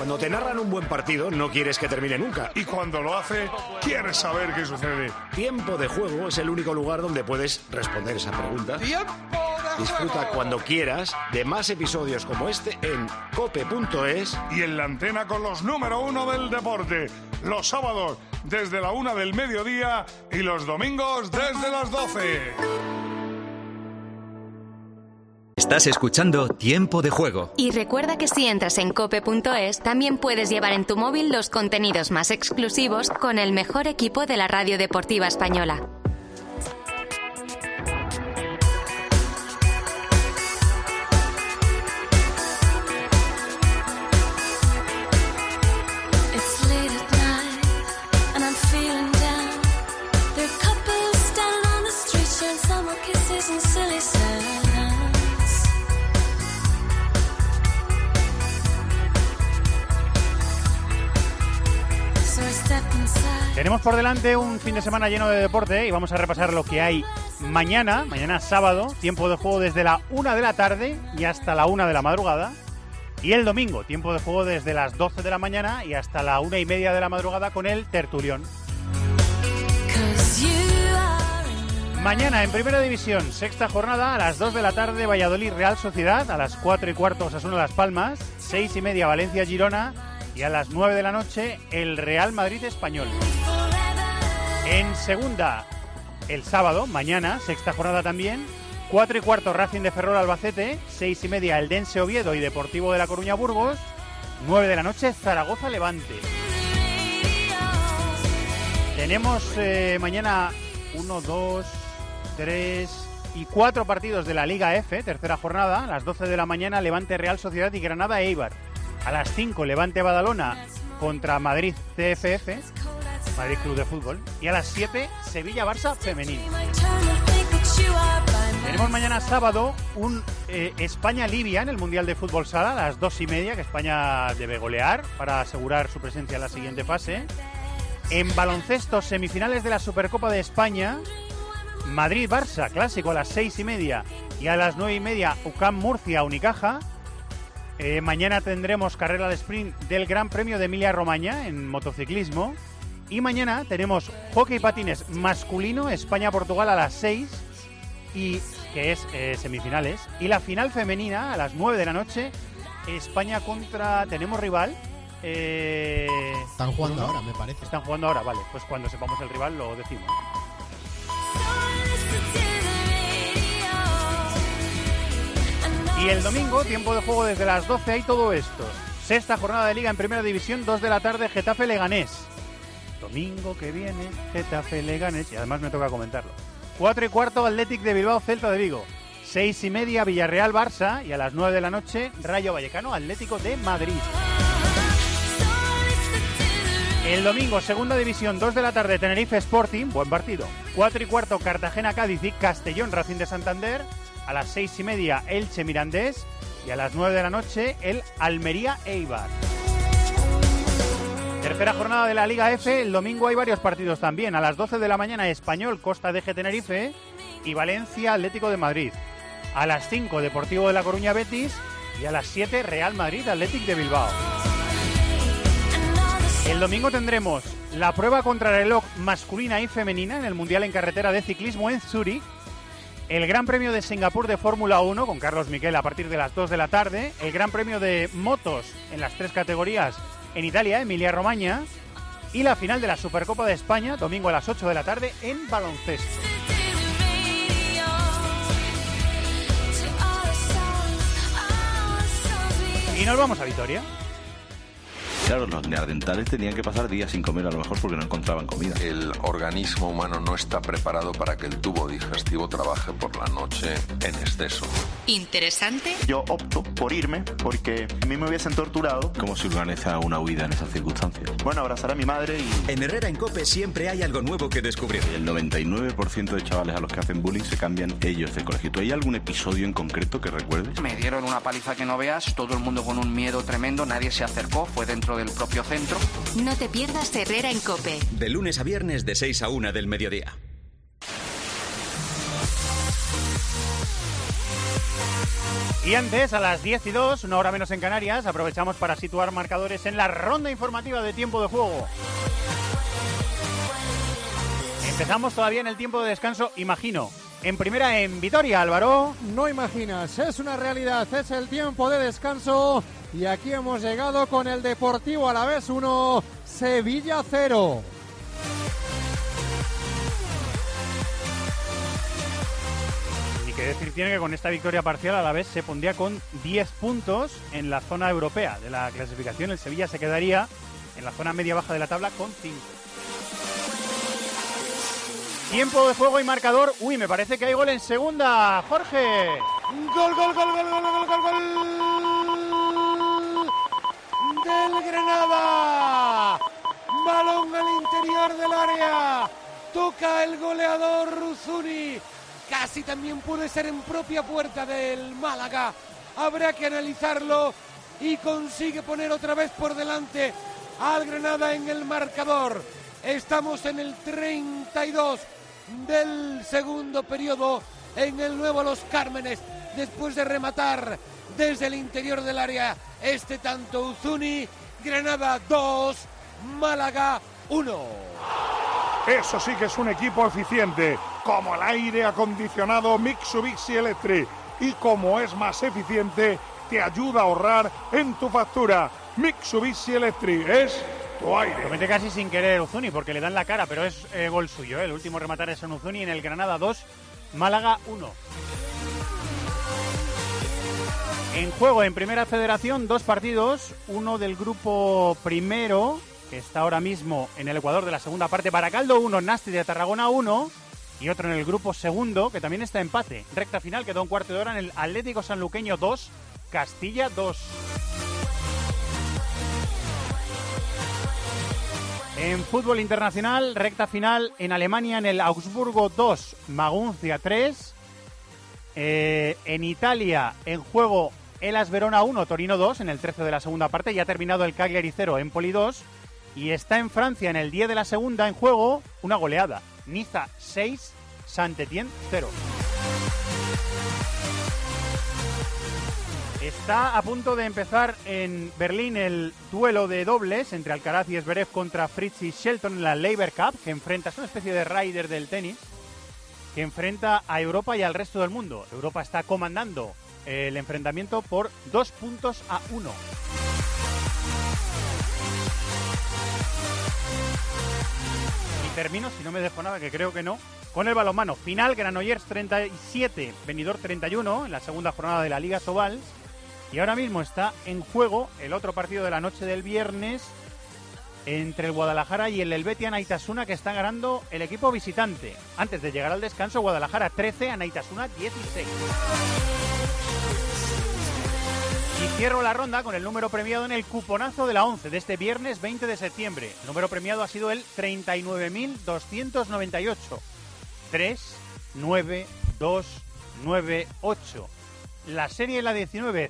Cuando te narran un buen partido, no quieres que termine nunca. Y cuando lo hace, quieres saber qué sucede. Tiempo de Juego es el único lugar donde puedes responder esa pregunta. ¡Tiempo de Juego! Disfruta cuando quieras de más episodios como este en cope.es. Y en la antena con los número 1 del deporte. Los sábados desde la 1 del mediodía y los domingos desde las 12. Estás escuchando Tiempo de Juego. Y recuerda que si entras en cope.es, también puedes llevar en tu móvil los contenidos más exclusivos con el mejor equipo de la radio deportiva española. Tenemos por delante un fin de semana lleno de deporte y vamos a repasar lo que hay mañana sábado, tiempo de juego desde la 1 de la tarde y hasta la 1 de la madrugada. Y el domingo, tiempo de juego desde las 12 de la mañana y hasta la 1:30 de la madrugada con el tertulión. Mañana en Primera División, sexta jornada, a las 2 de la tarde Valladolid Real Sociedad, a las 4:15 Osasuna Las Palmas, 6:30 Valencia Girona y a las 9 de la noche el Real Madrid Español. En segunda, el sábado, mañana, sexta jornada también, 4:15 Racing de Ferrol Albacete, 6:30 Eldense Oviedo y Deportivo de La Coruña Burgos, 9 de la noche Zaragoza Levante. Tenemos mañana 1, 2, 3 y 4 partidos de la Liga F, tercera jornada, a las 12 de la mañana Levante Real Sociedad y Granada Eibar. A las 5 Levante Badalona contra Madrid CFF, Madrid Club de Fútbol. Y a las 7 Sevilla Barça Femenino. Tenemos mañana sábado un España-Libia en el Mundial de Fútbol Sala a las 2:30, que España debe golear para asegurar su presencia en la siguiente fase. En baloncesto, semifinales de la Supercopa de España, Madrid-Barça, clásico a las 6:30 y a las 9:30 UCAM Murcia Unicaja. Mañana tendremos carrera de sprint del Gran Premio de Emilia-Romagna en motociclismo. Y mañana tenemos hockey patines masculino, España-Portugal a las 6, y que es semifinales. Y la final femenina a las 9 de la noche, España contra... ¿Tenemos rival? Están jugando ahora, me parece. Están jugando ahora, vale. Pues cuando sepamos el rival lo decimos. Y el domingo, tiempo de juego desde las 12, hay todo esto. Sexta jornada de Liga en Primera División, 2 de la tarde, Getafe-Leganés. Domingo que viene, Getafe-Leganés, y además me toca comentarlo. 4:15, Athletic de Bilbao, Celta de Vigo. 6:30, Villarreal-Barça, y a las 9 de la noche, Rayo Vallecano, Atlético de Madrid. El domingo, Segunda División, 2 de la tarde, Tenerife Sporting, buen partido. 4:15, Cartagena-Cádiz y Castellón-Racing de Santander. A las 6:30, Elche Mirandés. Y a las 9 de la noche, el Almería Eibar. Tercera jornada de la Liga F. El domingo hay varios partidos también. A las 12 de la mañana, Español Costa de Tenerife y Valencia Atlético de Madrid. A las 5, Deportivo de La Coruña Betis. Y a las 7, Real Madrid Athletic de Bilbao. El domingo tendremos la prueba contrarreloj masculina y femenina en el Mundial en Carretera de Ciclismo en Zúrich. El Gran Premio de Singapur de Fórmula 1 con Carlos Miquel a partir de las 2 de la tarde. El Gran Premio de motos en las 3 categorías en Italia, Emilia-Romagna. Y la final de la Supercopa de España, domingo a las 8 de la tarde en baloncesto. Y nos vamos a Vitoria. Claro, los neandertales tenían que pasar días sin comer a lo mejor porque no encontraban comida. El organismo humano no está preparado para que el tubo digestivo trabaje por la noche en exceso. ¿Interesante? Yo opto por irme porque a mí me hubiesen torturado. ¿Cómo se organiza una huida en esas circunstancias? Bueno, abrazar a mi madre y... En Herrera en COPE siempre hay algo nuevo que descubrir. El 99% de chavales a los que hacen bullying se cambian ellos de colegio. ¿Tú hay algún episodio en concreto que recuerdes? Me dieron una paliza que no veas, todo el mundo con un miedo tremendo, nadie se acercó, fue dentro del propio centro. No te pierdas Herrera en COPE. De lunes a viernes de 6 a 1 del mediodía. Y antes, a las 10:02, una hora menos en Canarias, aprovechamos para situar marcadores en la ronda informativa de tiempo de juego. Empezamos todavía en el tiempo de descanso, imagino. En primera, en Vitoria, Álvaro. No imaginas, es una realidad, es el tiempo de descanso. Y aquí hemos llegado con el Deportivo Alavés 1, Sevilla 0. Y que decir tiene que con esta victoria parcial Alavés se pondría con 10 puntos en la zona europea de la clasificación. El Sevilla se quedaría en la zona media-baja de la tabla con 5. Tiempo de juego y marcador. Uy, me parece que hay gol en segunda. Jorge. Gol, gol, gol, gol, gol, gol, gol, gol. Del Granada. Balón al interior del área. Toca el goleador Uzuni. Casi también puede ser en propia puerta del Málaga. Habrá que analizarlo. Y consigue poner otra vez por delante al Granada en el marcador. Estamos en el 32 del segundo periodo en el nuevo Los Cármenes, después de rematar desde el interior del área este tanto Uzuni. Granada 2, Málaga 1. Eso sí que es un equipo eficiente, como el aire acondicionado Mitsubishi Electric, y como es más eficiente, te ayuda a ahorrar en tu factura. Mitsubishi Electric es tu aire. Lo mete casi sin querer Uzuni porque le dan la cara, pero es gol suyo. El último rematar es en Uzuni en el Granada 2, Málaga 1. En juego en Primera Federación, 2 partidos. Uno del grupo primero, que está ahora mismo en el Ecuador de la segunda parte. Baracaldo 1, Nasti de Tarragona 1. Y otro en el grupo segundo, que también está empate. Recta final, quedó un cuarto de hora en el Atlético Sanluqueño 2, Castilla 2. En fútbol internacional, recta final en Alemania en el Augsburgo 2, Maguncia 3. En Italia, en juego Hellas Verona 1, Torino 2, en el 13 de la segunda parte. Ya ha terminado el Cagliari 0, Empoli 2. Y está en Francia, en el 10 de la segunda, en juego una goleada. Niza 6, Saint-Étienne 0. Está a punto de empezar en Berlín el duelo de dobles entre Alcaraz y Zverev contra Fritz y Shelton en la Laver Cup, que enfrenta, es una especie de Ryder del tenis, que enfrenta a Europa y al resto del mundo. Europa está comandando el enfrentamiento por 2-1. Y termino, si no me dejo nada, que creo que no, con el balonmano. Final, Granollers 37, Benidorm 31, en la segunda jornada de la Liga Sobal. Y ahora mismo está en juego el otro partido de la noche del viernes entre el Guadalajara y el Helvetia Anaitasuna, que está ganando el equipo visitante. Antes de llegar al descanso, Guadalajara 13, Anaitasuna 16. Y cierro la ronda con el número premiado en el cuponazo de la 11 de este viernes 20 de septiembre. El número premiado ha sido el 39.298. 39298. La serie la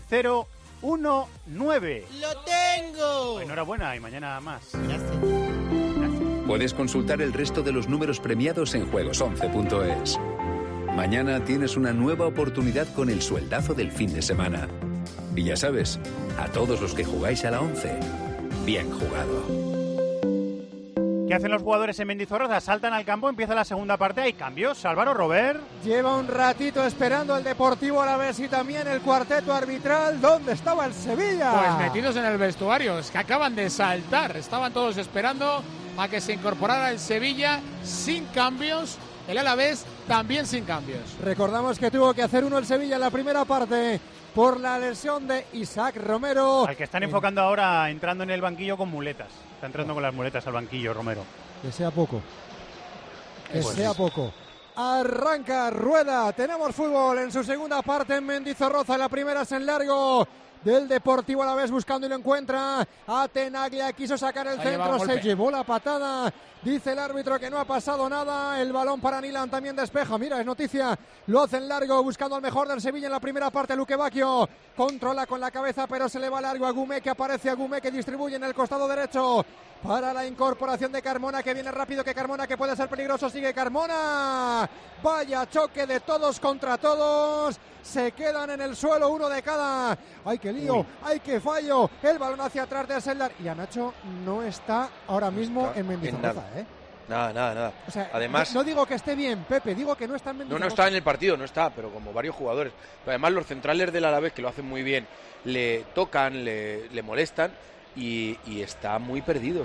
19019. ¡Lo tengo! Enhorabuena y mañana más. Gracias. Puedes consultar el resto de los números premiados en juegos11.es. Mañana tienes una nueva oportunidad con el sueldazo del fin de semana. Y ya sabes, a todos los que jugáis a la 11, bien jugado. ¿Qué hacen los jugadores en Mendizorroza? Saltan al campo, empieza la segunda parte, hay cambios. Álvaro, Robert. Lleva un ratito esperando el Deportivo Alavés y también el cuarteto arbitral. ¿Dónde estaba el Sevilla? Pues metidos en el vestuario, es que acaban de saltar. Estaban todos esperando a que se incorporara el Sevilla sin cambios. El Alavés también sin cambios. Recordamos que tuvo que hacer uno el Sevilla en la primera parte por la lesión de Isaac Romero. Al que están enfocando ahora entrando en el banquillo con muletas. Está entrando con las muletas al banquillo, Romero. Que sea poco. Que sea poco. Arranca Rueda. Tenemos fútbol en su segunda parte en Mendizorroza. La primera es en largo del Deportivo Alavés buscando y lo encuentra. Tenaglia quiso sacar el centro, se llevó la patada. Dice el árbitro que no ha pasado nada. El balón para Nilan también despeja. Mira, es noticia. Lo hacen largo buscando al mejor del Sevilla en la primera parte. Luque Bacchio controla con la cabeza, pero se le va largo a Gumé, que aparece a Gumé, que distribuye en el costado derecho para la incorporación de Carmona, que viene rápido, que Carmona, que puede ser peligroso. Sigue Carmona. Vaya choque de todos contra todos. se quedan en el suelo, uno de cada. ¡Ay, qué lío! ¡Ay, qué fallo! El balón hacia atrás de Seldar. Y Anacho no está ahora mismo en Mendizorroza, ¿eh? Nada. O sea, además, no digo que esté bien, Pepe, digo que no está en Mendizorroza. No está en el partido, no está, pero como varios jugadores. Pero además los centrales del Alavés, que lo hacen muy bien, le tocan, le molestan y está muy perdido,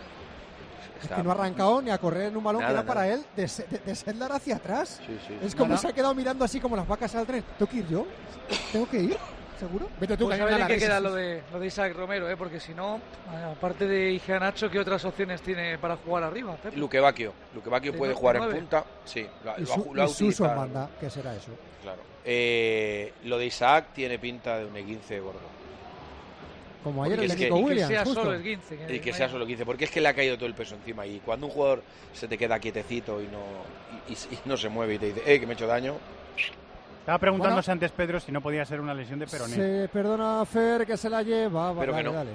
Es que no ha arrancado ni a correr en un balón que era para él de Seldar hacia atrás. Sí. Es como se ha quedado mirando así como las vacas al tren. ¿Tengo que ir yo? ¿Tengo que ir? ¿Seguro? Vete tú, pues a ver en qué queda lo de Isaac Romero, porque si no, aparte de Nacho, ¿qué otras opciones tiene para jugar arriba? Pepe? Luque Bacchio puede jugar en punta. Sí, lo ha Suso en banda, ¿qué será eso? Claro. Lo de Isaac tiene pinta de un esguince gordo. Como ayer el de Nico Williams. Que sea solo el 15. Y que sea solo el 15, porque es que le ha caído todo el peso encima. Y cuando un jugador se te queda quietecito y no se mueve y te dice, que me he hecho daño. Estaba preguntándose antes Pedro si no podía ser una lesión de peroné. Se perdona Fer que se la lleva. Pero dale, que no. Dale.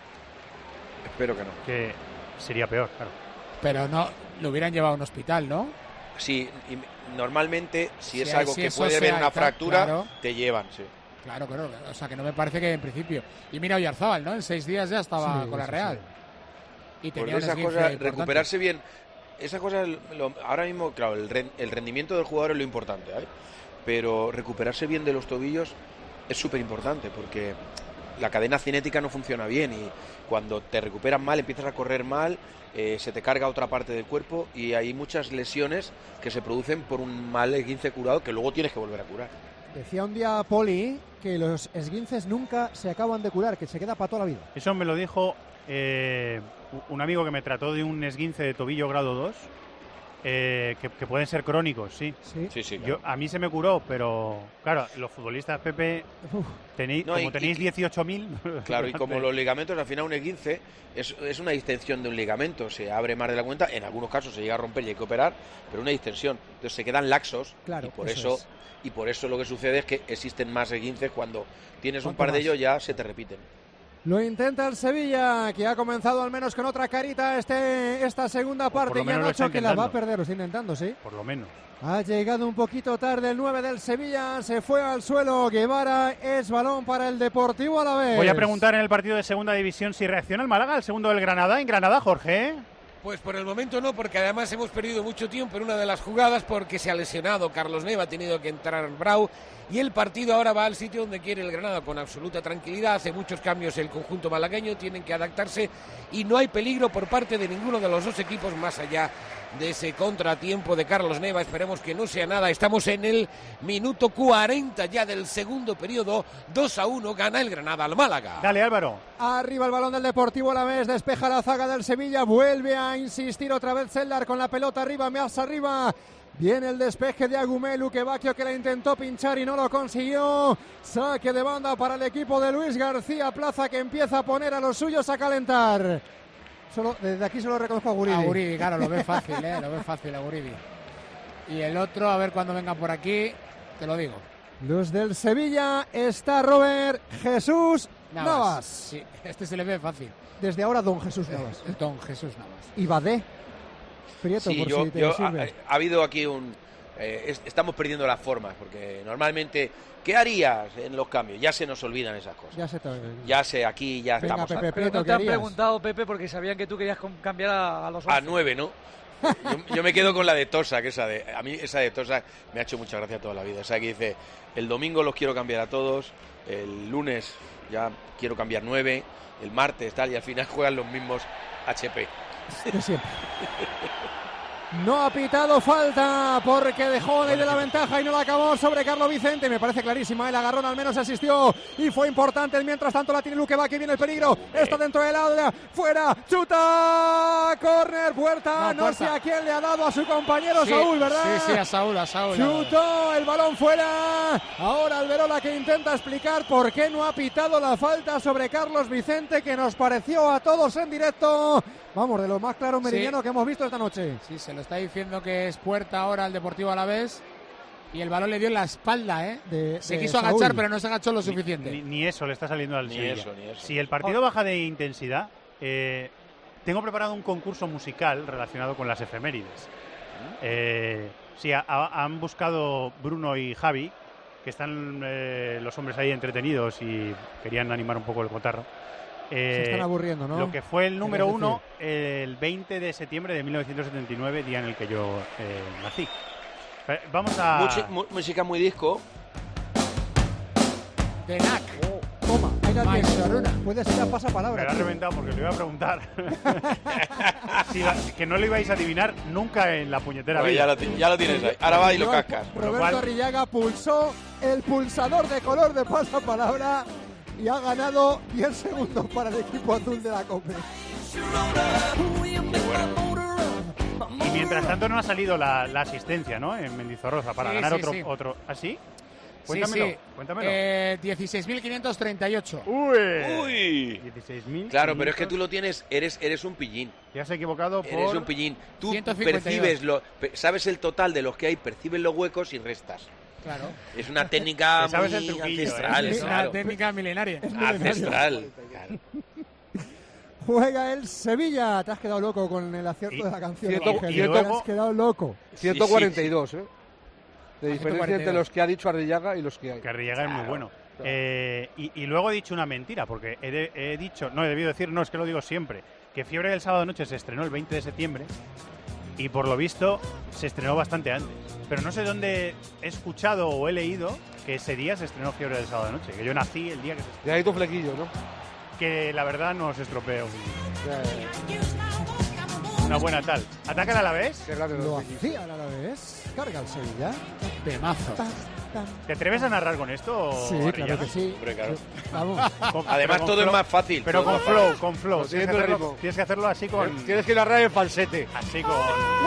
Espero que no. Que sería peor, claro. Pero no, lo hubieran llevado a un hospital, ¿no? Sí, y normalmente si es algo que puede haber una fractura, claro, te llevan, sí. Claro, o sea que no me parece que en principio. Y mira Oyarzábal, ¿no? En 6 días ya estaba con la Real. Sí. Y tenía esas cosas, recuperarse bien, esas cosas, ahora mismo, claro, el rendimiento del jugador es lo importante, ¿eh? Pero recuperarse bien de los tobillos es súper importante porque la cadena cinética no funciona bien y cuando te recuperas mal, empiezas a correr mal, se te carga otra parte del cuerpo y hay muchas lesiones que se producen por un mal esguince curado que luego tienes que volver a curar. Decía un día Poli que los esguinces nunca se acaban de curar, que se queda para toda la vida. Eso me lo dijo un amigo que me trató de un esguince de tobillo grado 2, que pueden ser crónicos, sí. Sí, claro. A mí se me curó, pero claro, los futbolistas, Pepe, tenéis 18.000. Claro, y como los ligamentos, al final un esguince es una distensión de un ligamento, se abre más de la cuenta, en algunos casos se llega a romper y hay que operar, pero una distensión, entonces se quedan laxos, claro, y por eso lo que sucede es que existen más esguinces cuando tienes un par de ellos ya se te repiten. Lo intenta el Sevilla, que ha comenzado al menos con otra carita esta segunda parte. Y Nacho que la va a perder, lo está intentando, sí. Por lo menos. Ha llegado un poquito tarde el 9 del Sevilla, se fue al suelo Guevara, es balón para el Deportivo Alavés. Voy a preguntar en el partido de segunda división si reacciona el Málaga al segundo del Granada. En Granada, Jorge. Pues por el momento no, porque además hemos perdido mucho tiempo en una de las jugadas porque se ha lesionado Carlos Neva, ha tenido que entrar Brau y el partido ahora va al sitio donde quiere el Granada con absoluta tranquilidad, hace muchos cambios el conjunto malagueño, tienen que adaptarse y no hay peligro por parte de ninguno de los dos equipos más allá de ese contratiempo de Carlos Neva, esperemos que no sea nada, estamos en el minuto 40 ya del segundo periodo, 2-1 gana el Granada al Málaga. Dale Álvaro. Arriba el balón del Deportivo Alavés, despeja la zaga del Sevilla, vuelve a insistir otra vez Seldar con la pelota arriba, más arriba. Viene el despeje de Agumelu, que Bacchio que la intentó pinchar y no lo consiguió. Saque de banda para el equipo de Luis García Plaza, que empieza a poner a los suyos a calentar. Desde aquí solo reconozco a Guridi. A Guridi, claro, lo ve fácil, lo ve fácil a Guridi. Y el otro, a ver cuando vengan por aquí, te lo digo. Los del Sevilla, está Robert Jesús Navas. Sí, este se le ve fácil. Desde ahora Don Jesús Navas. Don Jesús Navas. Y Badé. Prieto, sí, por si te sirve. Ha habido aquí estamos perdiendo las formas, porque normalmente, ¿qué harías en los cambios? Ya se nos olvidan esas cosas. Ya sé, aquí ya venga, estamos. Pepe, pero no te han preguntado, Pepe, porque sabían que tú querías cambiar a los 11. A 9, ¿no? Yo me quedo con la de Tosa, a mí esa de Tosa me ha hecho mucha gracia toda la vida. O sea, que dice, el domingo los quiero cambiar a todos, el lunes ya quiero cambiar 9, el martes tal, y al final juegan los mismos HP. De siempre. No ha pitado falta porque dejó de la ventaja y no la acabó sobre Carlos Vicente. Me parece clarísima, el agarrón al menos asistió y fue importante. Mientras tanto la tiene Luque, va que viene el peligro. Está dentro del área, fuera, chuta, córner, Puerta. No sé a quién le ha dado, a su compañero Saúl, ¿verdad? Sí, a Saúl. Chutó el balón fuera. Ahora Alberola que intenta explicar por qué no ha pitado la falta sobre Carlos Vicente, que nos pareció a todos en directo. Vamos, de lo más claro meridiano que hemos visto esta noche. Sí, se lo está diciendo que es Puerta ahora al Deportivo Alavés. Y el balón le dio en la espalda, ¿eh? Se quiso agachar, pero no se agachó lo suficiente. Ni eso le está saliendo al Sevilla. Ni eso. Si el partido baja de intensidad, tengo preparado un concurso musical relacionado con las efemérides. Sí, han buscado Bruno y Javi que están los hombres ahí entretenidos y querían animar un poco el cotarro. Se están aburriendo, ¿no? Lo que fue el número 1 el 20 de septiembre de 1979, día en el que yo nací. Vamos a... Música muy disco. De NAC. Toma, ahí la tienes. Puedes ir a pasapalabra. Me lo ha reventado porque le iba a preguntar. Que no lo ibais a adivinar nunca en la puñetera vida. Ya lo tienes ahí. Ahora va y lo cascas. Roberto Arrillaga pulsó el pulsador de color de pasapalabra y ha ganado 10 segundos para el equipo azul de la COPE. Y mientras tanto no ha salido la asistencia, ¿no? En Mendizorroza para ganar otro. ¿Así? Cuéntamelo. 16.538. ¡Uy! 16.000. Claro, pero es que tú lo tienes, eres un pillín. Te has equivocado por... Eres un pillín. Tú 152. percibes, sabes el total de los que hay, percibes los huecos y restas. Claro. Es una técnica sabes muy el truquillo, ancestral. Es una técnica milenaria. Ancestral. Claro. Juega el Sevilla. Te has quedado loco con el acierto de la canción. Y luego... Te has quedado loco. 142, ¿eh? De diferencia 142. entre los que ha dicho Arrillaga y los que hay. Que Arrillaga es muy bueno. Y luego he dicho una mentira, porque he dicho, no he debido decir, no, es que lo digo siempre, que Fiebre del Sábado Noche se estrenó el 20 de septiembre y por lo visto se estrenó bastante antes. Pero no sé dónde he escuchado o he leído que ese día se estrenó Fiebre del Sábado Noche, que yo nací el día que se estrenó. Y ahí tu flequillo, ¿no? Que la verdad no os estropeo. Una buena tal. ¿Ataca el Alavés? Lo hacía el Alavés. Carga el Sevilla. De mazo. ¿Te atreves a narrar con esto? Sí, Arrillaga? claro que sí. Hombre, claro. Vamos. Además con todo flow, es más fácil. Pero con flow. Ritmo. Tienes que hacerlo así con... Tienes que narrar en falsete. Así con...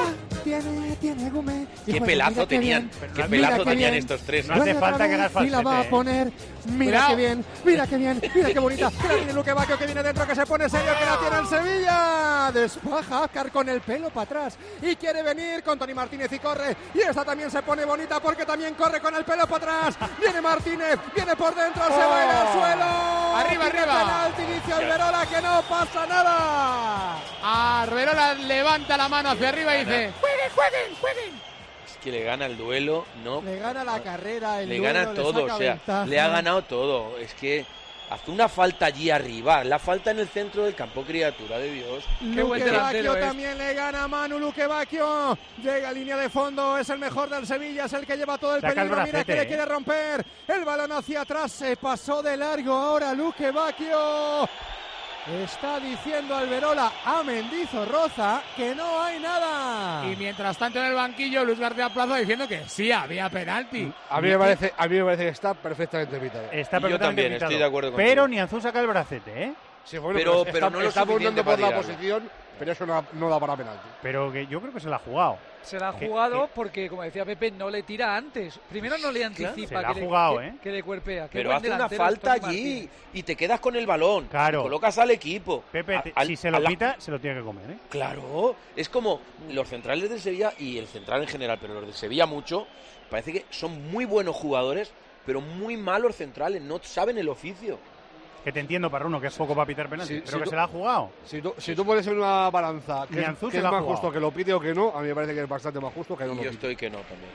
Tiene gume. Qué pelazo tenían. Qué pelazo tenían estos tres. No hace falta que hagas falsete. Y la va a poner. Mira qué bien. Mira qué bonita. Que la tiene Luque Bacchio, que viene dentro, que se pone serio, que la tiene el Sevilla. Despaja Azcar con el pelo para atrás. Y quiere venir con Toni Martínez y corre. Y esta también se pone bonita porque también corre con el pelo para atrás. Viene Martínez, viene por dentro, se va a ir al suelo. Arriba. Penalti, dice Alberola, que no pasa nada. Alberola levanta la mano hacia arriba y dice: ¡Jueguen! Es que le gana el duelo, ¿no? Le gana la carrera, le gana todo, o sea, ventaja. le ha ganado todo. Es que hace una falta allí arriba, la falta en el centro del campo, criatura de Dios. Luque Bacchio también le gana a Manu. Luque Bacchio llega a línea de fondo, es el mejor del Sevilla, es el que lleva todo el peligro. Mira que le quiere romper el balón hacia atrás, se pasó de largo ahora Luque Bacchio. Está diciendo Alberola a Mendizorroza que no hay nada. Y mientras tanto en el banquillo Luis García Plaza diciendo que sí había penalti. A mí me parece que está perfectamente evitado. Está perfectamente yo también evitado. Estoy de acuerdo contigo. Pero Nianzú saca el bracete, ¿eh? Sí, bueno, pero no lo está suficiente por la para posición, pero eso no da para penalti. Pero que yo creo que se la ha jugado. Se la ha jugado porque, como decía Pepe, no le tira antes. Primero no le anticipa que le cuerpea. Pero hace una falta allí y te quedas con el balón. Claro. Colocas al equipo. Pepe, si se lo pita, se lo tiene que comer, ¿eh? Claro. Es como los centrales del Sevilla y el central en general, pero los del Sevilla mucho, parece que son muy buenos jugadores, pero muy malos centrales. No saben el oficio. Que te entiendo, Parruno, que es poco para pitar penalti, pero que se la ha jugado. Si tú pones en una balanza que es más justo que lo pide o que no, a mí me parece que es bastante más justo que no lo pide. Yo estoy que no también.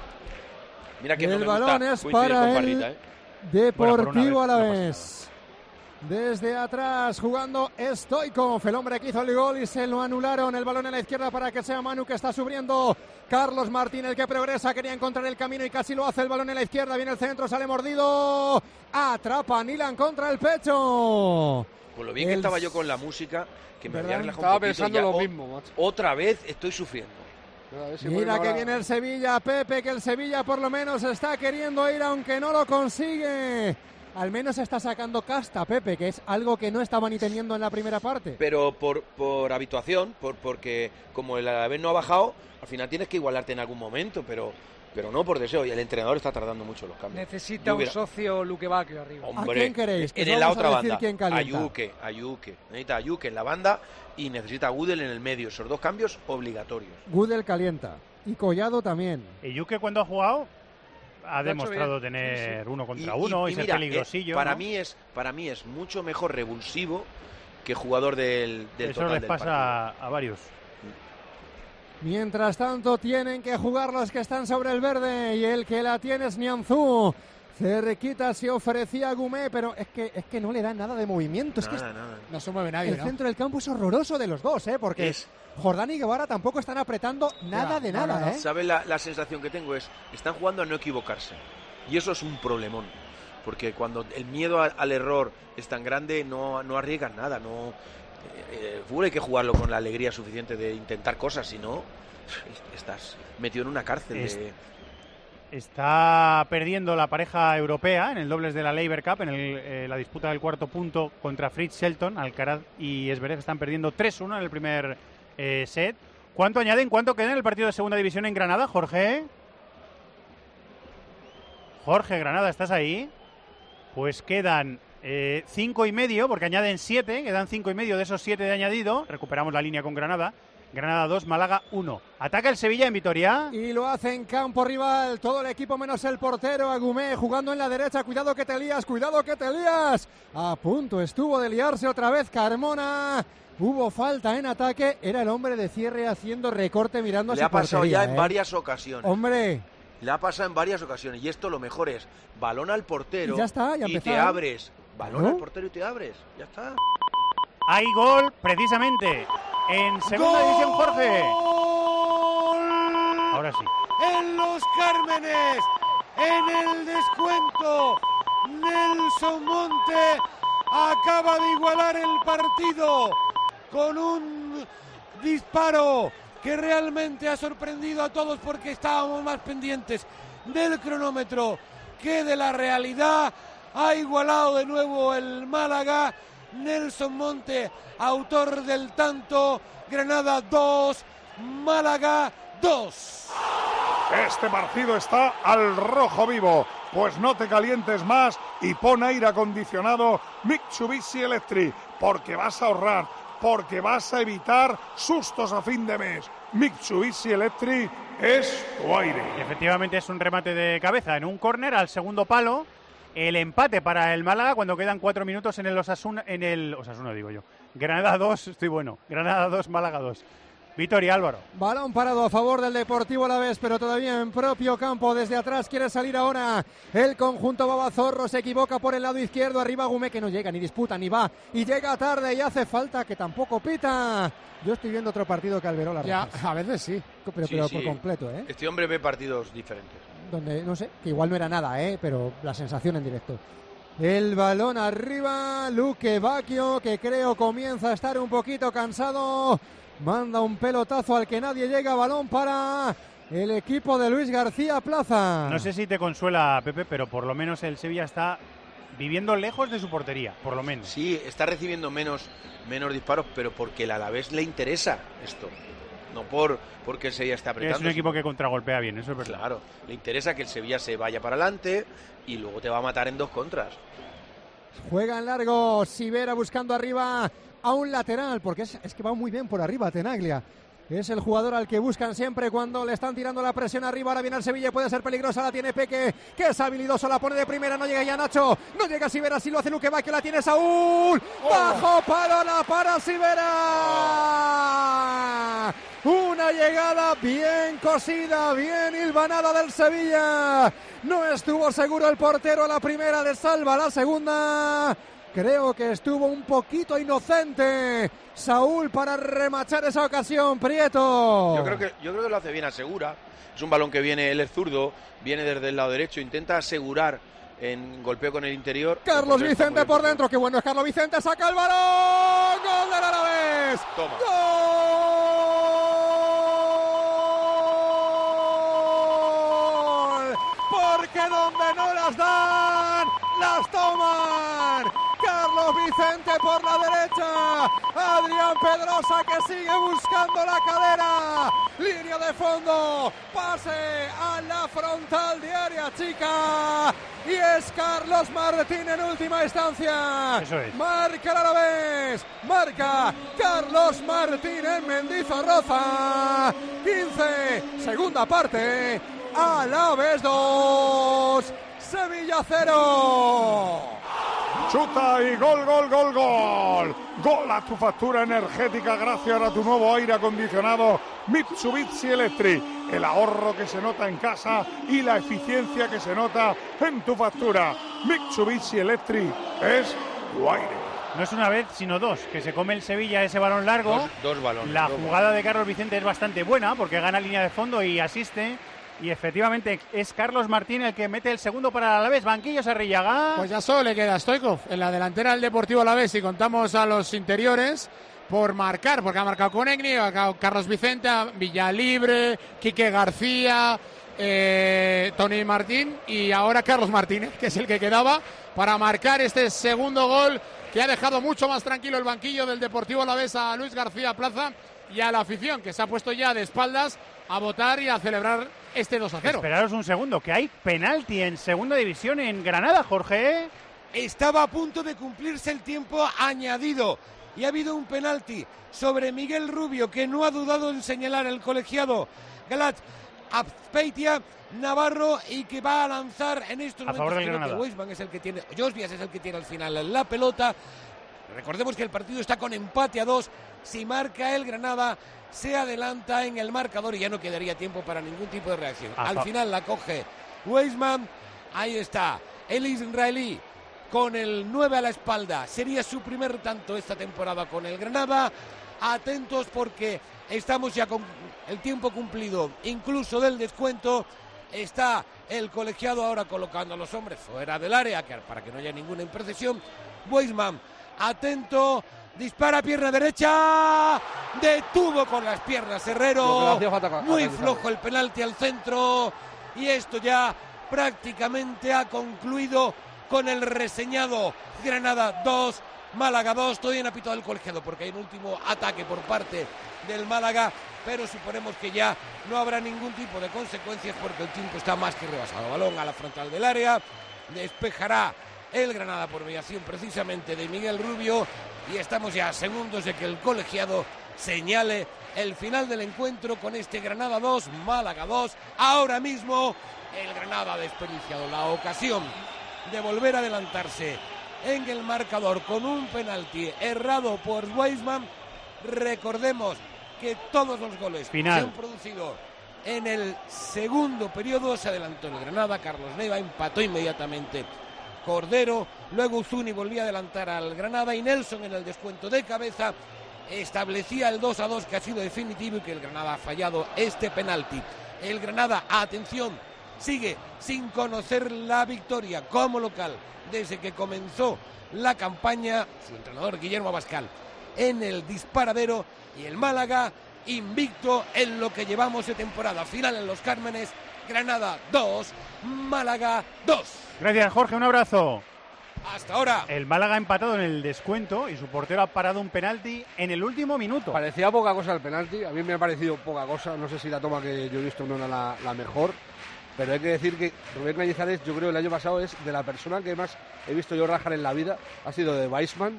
Mira que el no me balón gusta es para el Deportivo Alavés. Desde atrás jugando Stoikov, el hombre que hizo el gol y se lo anularon. El balón en la izquierda para que sea Manu, que está subiendo. Carlos Martín, el que progresa, quería encontrar el camino y casi lo hace. El balón en la izquierda, viene el centro, sale mordido. Atrapa a Nilan contra el pecho. Por lo bien que estaba yo con la música, que me había relajado estaba un poquito. Pensando lo mismo, macho. Otra vez estoy sufriendo. Mira que viene el Sevilla, Pepe, que el Sevilla por lo menos está queriendo ir, aunque no lo consigue. Al menos está sacando casta, Pepe, que es algo que no estaba ni teniendo en la primera parte. Pero por habituación, porque como el Alavés no ha bajado, al final tienes que igualarte en algún momento, pero no por deseo. Y el entrenador está tardando mucho los cambios. Necesita un socio Luque Bacchio arriba. Hombre, ¿a quién queréis? En la otra banda, Ayuque. Necesita Ayuque en la banda y necesita Gudel en el medio. Esos dos cambios obligatorios. Gudel calienta. Y Collado también. ¿Y Ayuque cuando ha jugado? Ha demostrado tener uno contra uno y ser peligrosillo. Para mí es mucho mejor revulsivo que jugador del Eso total les del pasa partido. a varios. Mientras tanto tienen que jugar los que están sobre el verde y el que la tiene es Nianzú. Cerquita se ofrecía Gumé, pero es que no le da nada de movimiento. Nada. No se mueve nadie, El centro del campo es horroroso de los dos, porque Jordán y Guevara tampoco están apretando nada de nada. ¿Sabes la sensación que tengo? Están jugando a no equivocarse. Y eso es un problemón. Porque cuando el miedo al error es tan grande, no arriesgas nada. El fútbol hay que jugarlo con la alegría suficiente de intentar cosas, si no, estás metido en una cárcel. Está perdiendo la pareja europea en el dobles de la Laver Cup, en la disputa del cuarto punto contra Fritz Shelton. Alcaraz y Zverev están perdiendo 3-1 en el primer set. ¿Cuánto añaden? ¿Cuánto queda en el partido de segunda división en Granada, Jorge? Jorge, Granada, ¿estás ahí? Pues quedan 5,5, porque añaden 7, quedan 5,5 de esos 7 de añadido. Recuperamos la línea con Granada. Granada 2, Málaga 1. Ataca el Sevilla en Vitoria. Y lo hace en campo rival. Todo el equipo menos el portero. Agumé jugando en la derecha. Cuidado que te lías, cuidado que te lías. A punto estuvo de liarse otra vez Carmona. Hubo falta en ataque. Era el hombre de cierre haciendo recorte mirando a su portería. Le ha pasado ya en varias ocasiones. Hombre. Le ha pasado en varias ocasiones. Y esto lo mejor es balón al portero. Y ya está, ya y te abres. Balón al portero y te abres. Ya está. Hay gol, precisamente. En segunda división, Jorge. Ahora sí. En Los Cármenes, en el descuento, Nelson Monte acaba de igualar el partido con un disparo que realmente ha sorprendido a todos porque estábamos más pendientes del cronómetro que de la realidad. Ha igualado de nuevo el Málaga. Nelson Monte, autor del tanto. Granada 2, Málaga 2. Este partido está al rojo vivo. Pues no te calientes más y pon aire acondicionado Mitsubishi Electric, porque vas a ahorrar, porque vas a evitar sustos a fin de mes. Mitsubishi Electric es tu aire. Efectivamente es un remate de cabeza en un córner al segundo palo. El empate para el Málaga cuando quedan 4 minutos en el Osasuna, digo yo. Granada 2, estoy bueno. Granada 2, Málaga 2. Vitoria, Álvaro. Balón parado a favor del Deportivo Alavés, pero todavía en propio campo. Desde atrás quiere salir ahora el conjunto Babazorro. Se equivoca por el lado izquierdo. Arriba Gumé, que no llega, ni disputa, ni va. Y llega tarde y hace falta, que tampoco pita. Yo estoy viendo otro partido que Alberola. Ya, a veces sí. Pero sí. Por completo, ¿eh? Este hombre ve partidos diferentes. Donde, no sé, que igual no era nada, pero la sensación en directo. El balón arriba, Luque Bacchio, que creo comienza a estar un poquito cansado. Manda un pelotazo al que nadie llega. Balón para el equipo de Luis García Plaza. No sé si te consuela, Pepe, pero por lo menos el Sevilla está viviendo lejos de su portería, por lo menos. Sí, está recibiendo menos disparos, pero porque el Alavés le interesa esto. No porque el Sevilla está apretando. Es un equipo que contragolpea bien, eso es verdad. Claro, le interesa que el Sevilla se vaya para adelante y luego te va a matar en 2 contras. Juega en largo, Sivera buscando arriba a un lateral, porque es que va muy bien por arriba Tenaglia. Es el jugador al que buscan siempre cuando le están tirando la presión arriba. Ahora viene el Sevilla, puede ser peligrosa, la tiene Peque, que es habilidoso, la pone de primera, no llega ya Nacho, no llega Sivera, si lo hace Luque Bacchio, la tiene Saúl, bajo palo, la para Sivera. Una llegada bien cosida, bien hilvanada del Sevilla. No estuvo seguro el portero a la primera, le salva la segunda. Creo que estuvo un poquito inocente Saúl para remachar esa ocasión, Prieto. Yo creo que lo hace bien, asegura. Es un balón que viene, él es zurdo, viene desde el lado derecho, intenta asegurar en golpeo con el interior. Carlos Vicente por dentro, qué bueno es Carlos Vicente, saca el balón, gol del Alavés. Toma. ¡Gol! Porque donde no las dan, las toman. Carlos Vicente por la derecha, Adrián Pedrosa que sigue buscando la cadera, línea de fondo, pase a la frontal de área chica y es Carlos Martín en última instancia. Eso es. Marca el Alavés, marca Carlos Martín en Mendizorroza. 15, segunda parte, Alavés 2, Sevilla 0. chuta y gol. Gol a tu factura energética gracias a tu nuevo aire acondicionado Mitsubishi Electric. El ahorro que se nota en casa y la eficiencia que se nota en tu factura. Mitsubishi Electric es tu aire. No es una vez, sino dos, que se come el Sevilla ese balón largo. Dos balones. La jugada de Carlos Vicente es bastante buena porque gana línea de fondo y asiste. Y efectivamente es Carlos Martín el que mete el segundo para el Alavés. Banquillo Arrillaga. Pues ya solo le queda Stoichkov en la delantera del Deportivo Alavés y contamos a los interiores por marcar, porque ha marcado Konechny, ha marcado Carlos Vicente, Villalibre, Quique García, Tony Martín y ahora Carlos Martínez, que es el que quedaba para marcar este segundo gol que ha dejado mucho más tranquilo el banquillo del Deportivo Alavés a Luis García Plaza y a la afición que se ha puesto ya de espaldas a votar y a celebrar este 2-0. Esperaros un segundo, que hay penalti en segunda división en Granada, Jorge. Estaba a punto de cumplirse el tiempo añadido y ha habido un penalti sobre Miguel Rubio que no ha dudado en señalar el colegiado Galat Azpeitia Navarro y que va a lanzar en estos a favor del momentos. Granada. Weisman es el que tiene, Josvias es el que tiene al final la pelota. Recordemos que el partido está con empate a 2. Si marca el Granada, se adelanta en el marcador y ya no quedaría tiempo para ningún tipo de reacción. Al final la coge Weisman. Ahí está el israelí con el 9 a la espalda. Sería su primer tanto esta temporada con el Granada. Atentos porque estamos ya con el tiempo cumplido, incluso del descuento. Está el colegiado ahora colocando a los hombres fuera del área para que no haya ninguna imprecisión. Weisman, atento, dispara pierna derecha, detuvo con las piernas Herrero, muy flojo el penalti al centro y esto ya prácticamente ha concluido con el reseñado Granada 2, Málaga 2. Todavía no ha pitado el colegiado porque hay un último ataque por parte del Málaga, pero suponemos que ya no habrá ningún tipo de consecuencias porque el tiempo está más que rebasado. Balón a la frontal del área, despejará el Granada por mediación precisamente de Miguel Rubio y estamos ya a segundos de que el colegiado señale el final del encuentro con este Granada 2, Málaga 2. Ahora mismo el Granada ha desperdiciado la ocasión de volver a adelantarse en el marcador con un penalti errado por Weisman. Recordemos que todos los goles se han producido en el segundo periodo. Se adelantó el Granada, Carlos Neva empató inmediatamente Cordero, luego Uzuni volvía a adelantar al Granada y Nelson en el descuento de cabeza establecía el 2-2 que ha sido definitivo y que el Granada ha fallado este penalti. El Granada, atención, sigue sin conocer la victoria como local desde que comenzó la campaña su entrenador Guillermo Abascal en el disparadero, y el Málaga invicto en lo que llevamos de temporada. Final en Los Cármenes, Granada 2, Málaga 2. Gracias, Jorge, un abrazo. Hasta ahora. El Málaga ha empatado en el descuento y su portero ha parado un penalti en el último minuto. Parecía poca cosa el penalti, a mí me ha parecido poca cosa, no sé si la toma que yo he visto no era la mejor, pero hay que decir que Rubén Cañizares, yo creo que el año pasado es de la persona que más he visto yo rajar en la vida, ha sido de Weisman.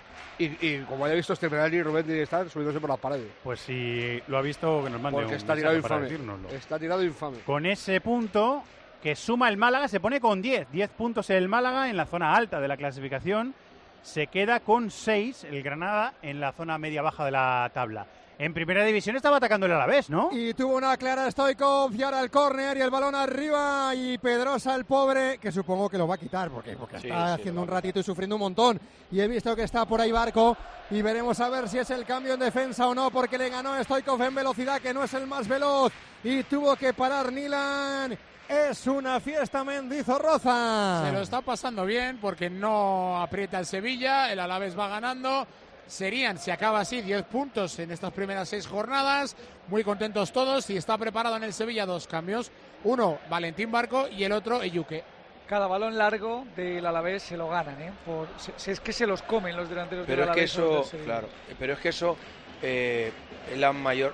Y como haya visto este penalti, Rubén tiene que estar subiéndose por las paredes. Pues si lo ha visto, que nos mande porque un está tirado para infame. decírnoslo. Está tirado infame. Con ese punto que suma el Málaga, se pone con 10 puntos el Málaga en la zona alta de la clasificación. Se queda con 6 el Granada en la zona media-baja de la tabla. En primera división estaba atacando el Alavés, ¿no? Y tuvo una clara Stoichkov y ahora el córner y el balón arriba y Pedrosa el pobre, que supongo que lo va a quitar porque está haciendo un ratito y sufriendo un montón. Y he visto que está por ahí Barco y veremos a ver si es el cambio en defensa o no, porque le ganó Stoichkov en velocidad, que no es el más veloz, y tuvo que parar Nilan. Es una fiesta Mendizorroza. Se lo está pasando bien porque no aprieta el Sevilla, el Alavés va ganando. Serían, si acaba así, 10 puntos en estas primeras 6 jornadas. Muy contentos todos y está preparado en el Sevilla 2 cambios. Uno, Valentín Barco, y el otro, Eyuke. Cada balón largo del Alavés se lo ganan, ¿eh? Es que se los comen los delanteros del Alavés. Pero es que eso es la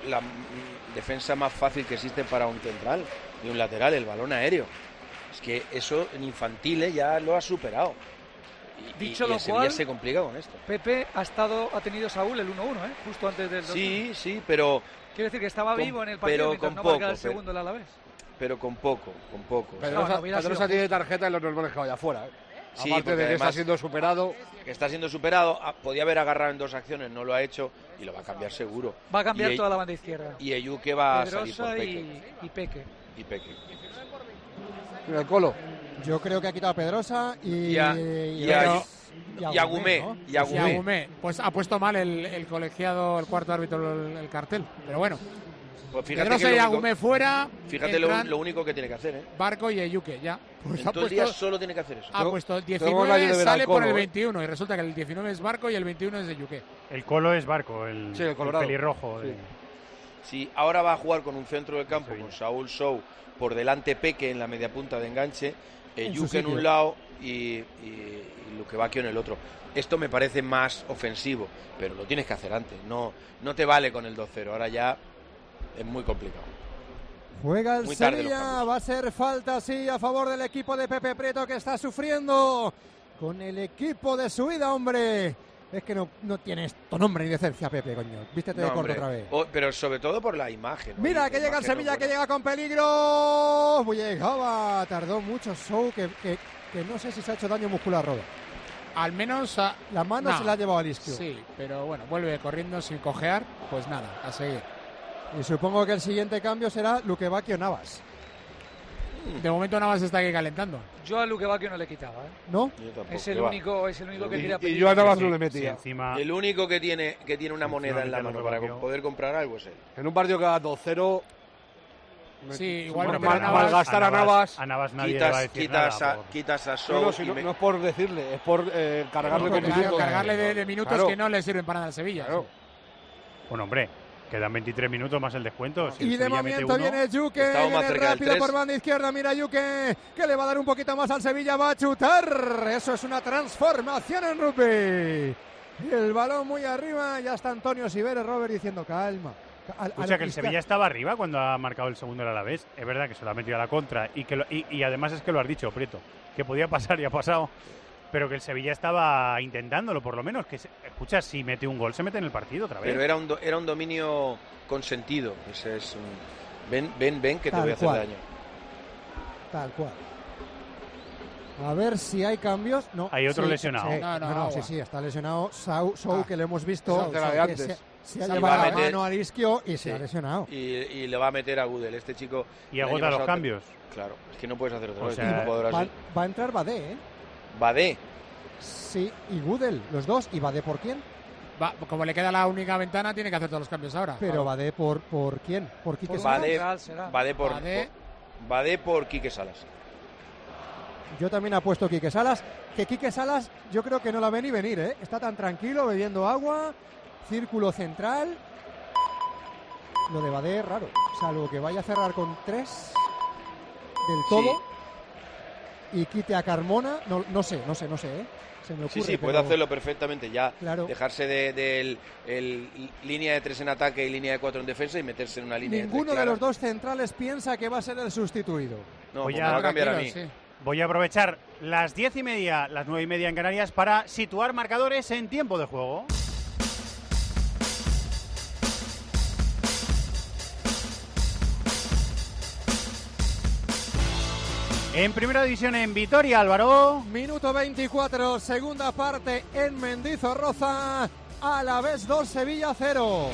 defensa más fácil que existe para un central y un lateral, el balón aéreo. Es que eso en infantiles ya lo ha superado. Dicho y lo el Sevilla cual, se complica con esto. Pepe ha tenido Saúl el 1-1, justo antes del 2-1. Sí, pero... Quiero decir que estaba vivo en el partido mientras no marca el segundo el Alavés. Pero con poco. Pedrosa tiene tarjeta y lo normal es que vaya afuera. Sí, aparte de que está siendo superado. Que está siendo superado, podía haber agarrado en 2 acciones, no lo ha hecho y lo va a cambiar seguro. Va a cambiar toda la banda izquierda. Y Eyuke va Pedrosa a salir por Peque. Y Peque. El Colo. Yo creo que ha quitado a Pedrosa y Agumé, ¿no? Y Agumé. Pues ha puesto mal el colegiado, el cuarto árbitro, el cartel. Pero bueno. Pues fíjate Pedrosa y Agumé fuera. Fíjate lo único que tiene que hacer, ¿eh? Barco y Eyuke, ya. Pues en todo el día solo tiene que hacer eso. Ha puesto el 19, sale por el 21 y resulta que el 19 es Barco y el 21 es Eyuke. El Colo es Barco, el pelirrojo. Sí, ahora va a jugar con un centro del campo, con Saúl Sou por delante, Peque en la media punta de enganche, Eyuke en un lado y Luquevacchio en el otro. Esto me parece más ofensivo, pero lo tienes que hacer antes. No te vale con el 2-0, ahora ya es muy complicado. Juega el Sevilla, va a ser falta, sí, a favor del equipo de Pepe Prieto, que está sufriendo con el equipo de su vida, hombre. Es que no tiene esto nombre ni decencia, Pepe, coño. Vístete de corto otra vez. Pero sobre todo por la imagen. Mira, que llega el Sevilla, que llega con peligro. Llegaba, tardó mucho Sou, que no sé si se ha hecho daño muscular, Robert. Al menos la mano se la ha llevado al isquio. Sí, pero bueno, vuelve corriendo sin cojear, pues nada, a seguir. Y supongo que el siguiente cambio será Luquevacchio Navas. De momento Navas está aquí calentando. Yo a Luquevacchio no le quitaba, ¿eh? ¿No? Es el único que tira. Y yo a Navas no le metía. El único que tiene una moneda en la mano para poder comprar algo es él. En un partido que va 2-0, sí, igual malgastar a Navas. A Navas nadie le va a decir quitas a Sou. No es por decirle, es por cargarle con minutos. Cargarle de minutos que no le sirven para nada al Sevilla. Claro. Bueno, hombre, quedan 23 minutos más el descuento. Si y de momento viene Yuke, viene rápido por banda izquierda. Mira Yuke, que le va a dar un poquito más al Sevilla, va a chutar. Eso es una transformación en rugby. El balón muy arriba, ya está Antonio Siveres, Robert, diciendo calma. Escucha, que el Sevilla estaba arriba cuando ha marcado el segundo el Alavés. Es verdad que se lo ha metido a la contra y además es que lo has dicho, Prieto, que podía pasar y ha pasado. Pero que el Sevilla estaba intentándolo, por lo menos. Escucha, si mete un gol, se mete en el partido otra vez. Pero era un dominio consentido. Ese es ven, que te voy a hacer daño. Tal cual. A ver si hay cambios. No, hay otro lesionado. Sí, está lesionado Sou, que lo hemos visto. Se ha llevado la mano al isquio y se ha lesionado. Y le va a meter a Gudel, este chico. Y agota los cambios. Claro, es que no puedes hacer otra vez. Va a entrar Badé, ¿eh? Badé. Sí, y Gudel, los dos. ¿Y Badé por quién? Como le queda la única ventana, tiene que hacer todos los cambios ahora. Pero Badé por quién? ¿Por Quique Salas? Badé por Quique Salas. Yo también apuesto Quique Salas. Que Quique Salas yo creo que no la ve ni venir, ¿eh? Está tan tranquilo, bebiendo agua. Círculo central. Lo de Badé es raro. Salvo que vaya a cerrar con 3 del todo. Sí. Y quite a Carmona, no sé, ¿eh? Se me ocurre. Sí, puede hacerlo perfectamente ya. Claro. Dejarse de línea de 3 en ataque y línea de 4 en defensa y meterse en una línea Ninguno de 3 de los dos centrales piensa que va a ser el sustituido. No, me va a cambiar a mí. Sí. Voy a aprovechar las 10:30, las 9:30 en Canarias para situar marcadores en tiempo de juego. En primera división en Vitoria, Álvaro. Minuto 24, segunda parte en Mendizorroza. Alavés 2, Sevilla 0.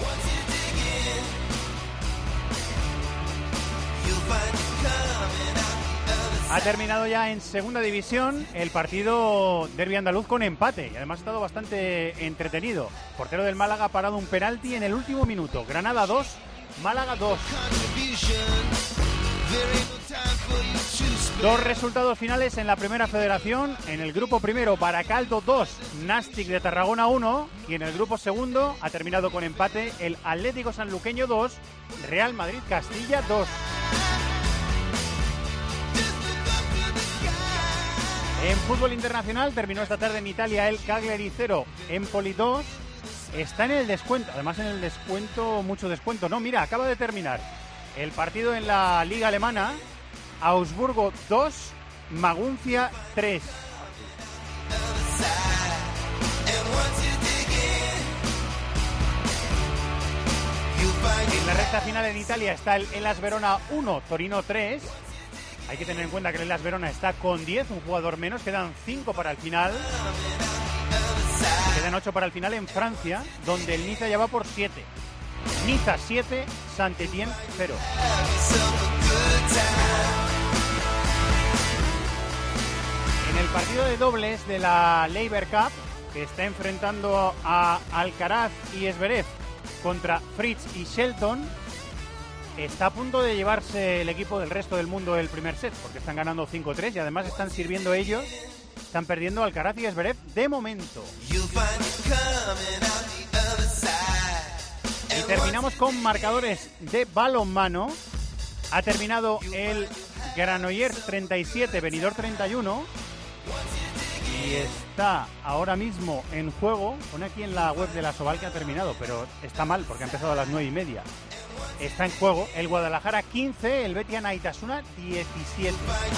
Ha terminado ya en segunda división el partido derbi andaluz con empate y además ha estado bastante entretenido. Portero del Málaga ha parado un penalti en el último minuto. Granada 2, Málaga 2. Dos resultados finales en la primera federación. En el grupo primero, Baracaldo 2, Nàstic de Tarragona 1. Y en el grupo segundo ha terminado con empate el Atlético Sanluqueño 2, Real Madrid Castilla 2. En fútbol internacional terminó esta tarde en Italia el Cagliari 0, Empoli 2. Está en el descuento, además en el descuento, mucho descuento. No, mira, acaba de terminar el partido en la Liga Alemana. Augsburgo 2, Maguncia 3. En la recta final en Italia está el Hellas Verona 1, Torino 3. Hay que tener en cuenta que el Hellas Verona está con 10, un jugador menos, quedan 5 para el final. Quedan 8 para el final en Francia, donde el Niza ya va por 7. Niza 7, Saint-Étienne 0. En el partido de dobles de la Laver Cup, que está enfrentando a Alcaraz y Zverev contra Fritz y Shelton, está a punto de llevarse el equipo del resto del mundo el primer set, porque están ganando 5-3 y además están sirviendo ellos. Están perdiendo Alcaraz y Zverev de momento. Y terminamos con marcadores de balonmano. Ha terminado el Granollers 37, Benidorm 31. Y está ahora mismo en juego, pone aquí en la web de la Soval que ha terminado, pero está mal porque ha empezado a las 9:30. Está en juego el Guadalajara 15, el Betia Naitasuna 17.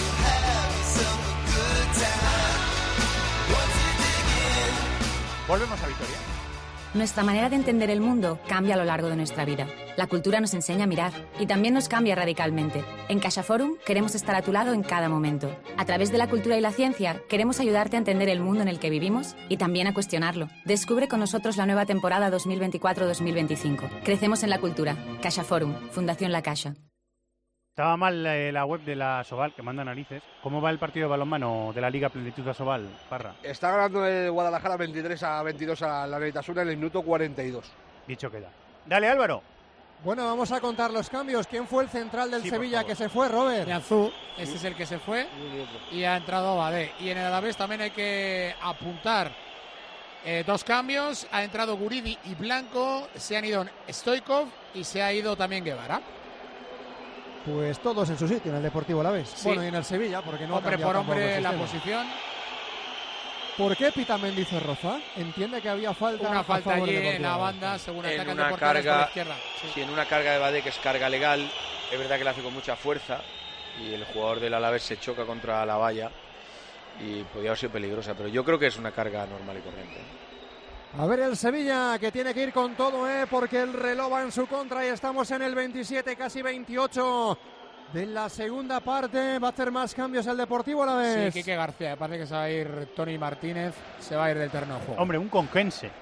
Volvemos a Vitoria. Nuestra manera de entender el mundo cambia a lo largo de nuestra vida. La cultura nos enseña a mirar y también nos cambia radicalmente. En CaixaForum queremos estar a tu lado en cada momento. A través de la cultura y la ciencia queremos ayudarte a entender el mundo en el que vivimos y también a cuestionarlo. Descubre con nosotros la nueva temporada 2024-2025. Crecemos en la cultura. CaixaForum, Fundación La Caixa. Estaba mal la web de la Soval, que manda narices. ¿Cómo va el partido de balonmano de la Liga Plenitud de Soval, Parra? Está ganando el Guadalajara 23-22 a la Naitasuna en el minuto 42. Dicho queda. Dale, Álvaro. Bueno, vamos a contar los cambios. ¿Quién fue el central del Sevilla que se fue, Robert? Yazú, este es el que se fue y ha entrado Badé. Y en el Alavés también hay que apuntar 2 cambios. Ha entrado Guridi y Blanco, se han ido Stoikov y se ha ido también Guevara. Pues todos en su sitio, en el Deportivo Alavés. Sí. Bueno, y en el Sevilla, porque no hombre por hombre la posición. ¿Por qué pita Mendizorroza? Entiende que había falta. Una falta allí en la banda, según atacan de porteros por la izquierda. Sí, en una carga de Badé, que es carga legal, es verdad que la hace con mucha fuerza y el jugador del Alavés se choca contra la valla y podría haber sido peligrosa, pero yo creo que es una carga normal y corriente. A ver el Sevilla, que tiene que ir con todo, porque el reloj va en su contra y estamos en el 27, casi 28 de la segunda parte. Va a hacer más cambios el Deportivo Alavés. Sí, Quique García, parece que se va a ir Tony Martínez, se va a ir del terreno de juego. Hombre, un conquense.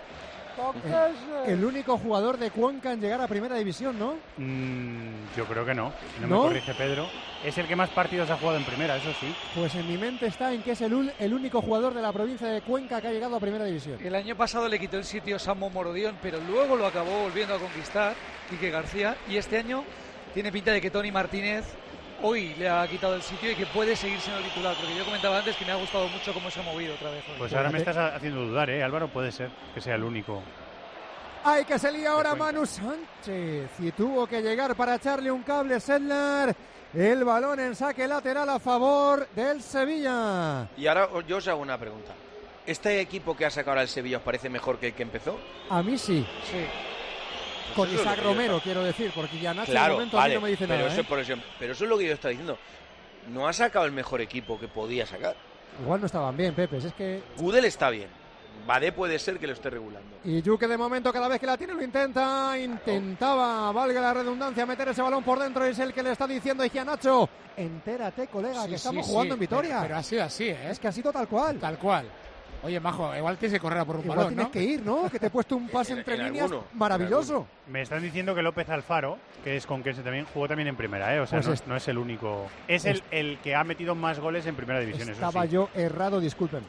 El único jugador de Cuenca en llegar a Primera División, ¿no? Yo creo que no. Si no me corrige Pedro. Es el que más partidos ha jugado en Primera, eso sí. Pues en mi mente está en que es el único jugador de la provincia de Cuenca que ha llegado a Primera División. El año pasado le quitó el sitio Samo Morodión, pero luego lo acabó volviendo a conquistar Quique García. Y este año tiene pinta de que Tony Martínez hoy le ha quitado el sitio y que puede seguir siendo titular, porque yo comentaba antes que me ha gustado mucho cómo se ha movido otra vez. Pues ahora me estás haciendo dudar, Álvaro, puede ser que sea el único. ¡Ay, que se lía ahora Manu Sánchez! Y tuvo que llegar para echarle un cable Sedlar. El balón en saque lateral a favor del Sevilla. Y ahora yo os hago una pregunta. ¿Este equipo que ha sacado ahora el Sevilla os parece mejor que el que empezó? A mí sí. Sí. Con Isaac Romero, quiero decir, porque ya Nacho claro, de momento vale, a mí no me dice pero nada. Pero eso es lo que yo estaba diciendo. No ha sacado el mejor equipo que podía sacar. Igual no estaban bien, Pepe. Es que Gudel está bien. Badé puede ser que lo esté regulando. Y Yuke de momento cada vez que la tiene lo intentaba, valga la redundancia, meter ese balón por dentro. Es el que le está diciendo a Nacho, entérate, colega, que estamos jugando en Vitoria. Pero ha sido así, Es que ha sido tal cual. Tal cual. Oye, Majo, igual tienes que correr a por un igual balón, tienes que ir, ¿no? Que te he puesto un pase entre líneas maravilloso. Me están diciendo que López Alfaro, que es conquense también, jugó también en Primera, O sea, pues no es el único. Es el que ha metido más goles en Primera División, Estaba eso sí. yo errado, discúlpenme.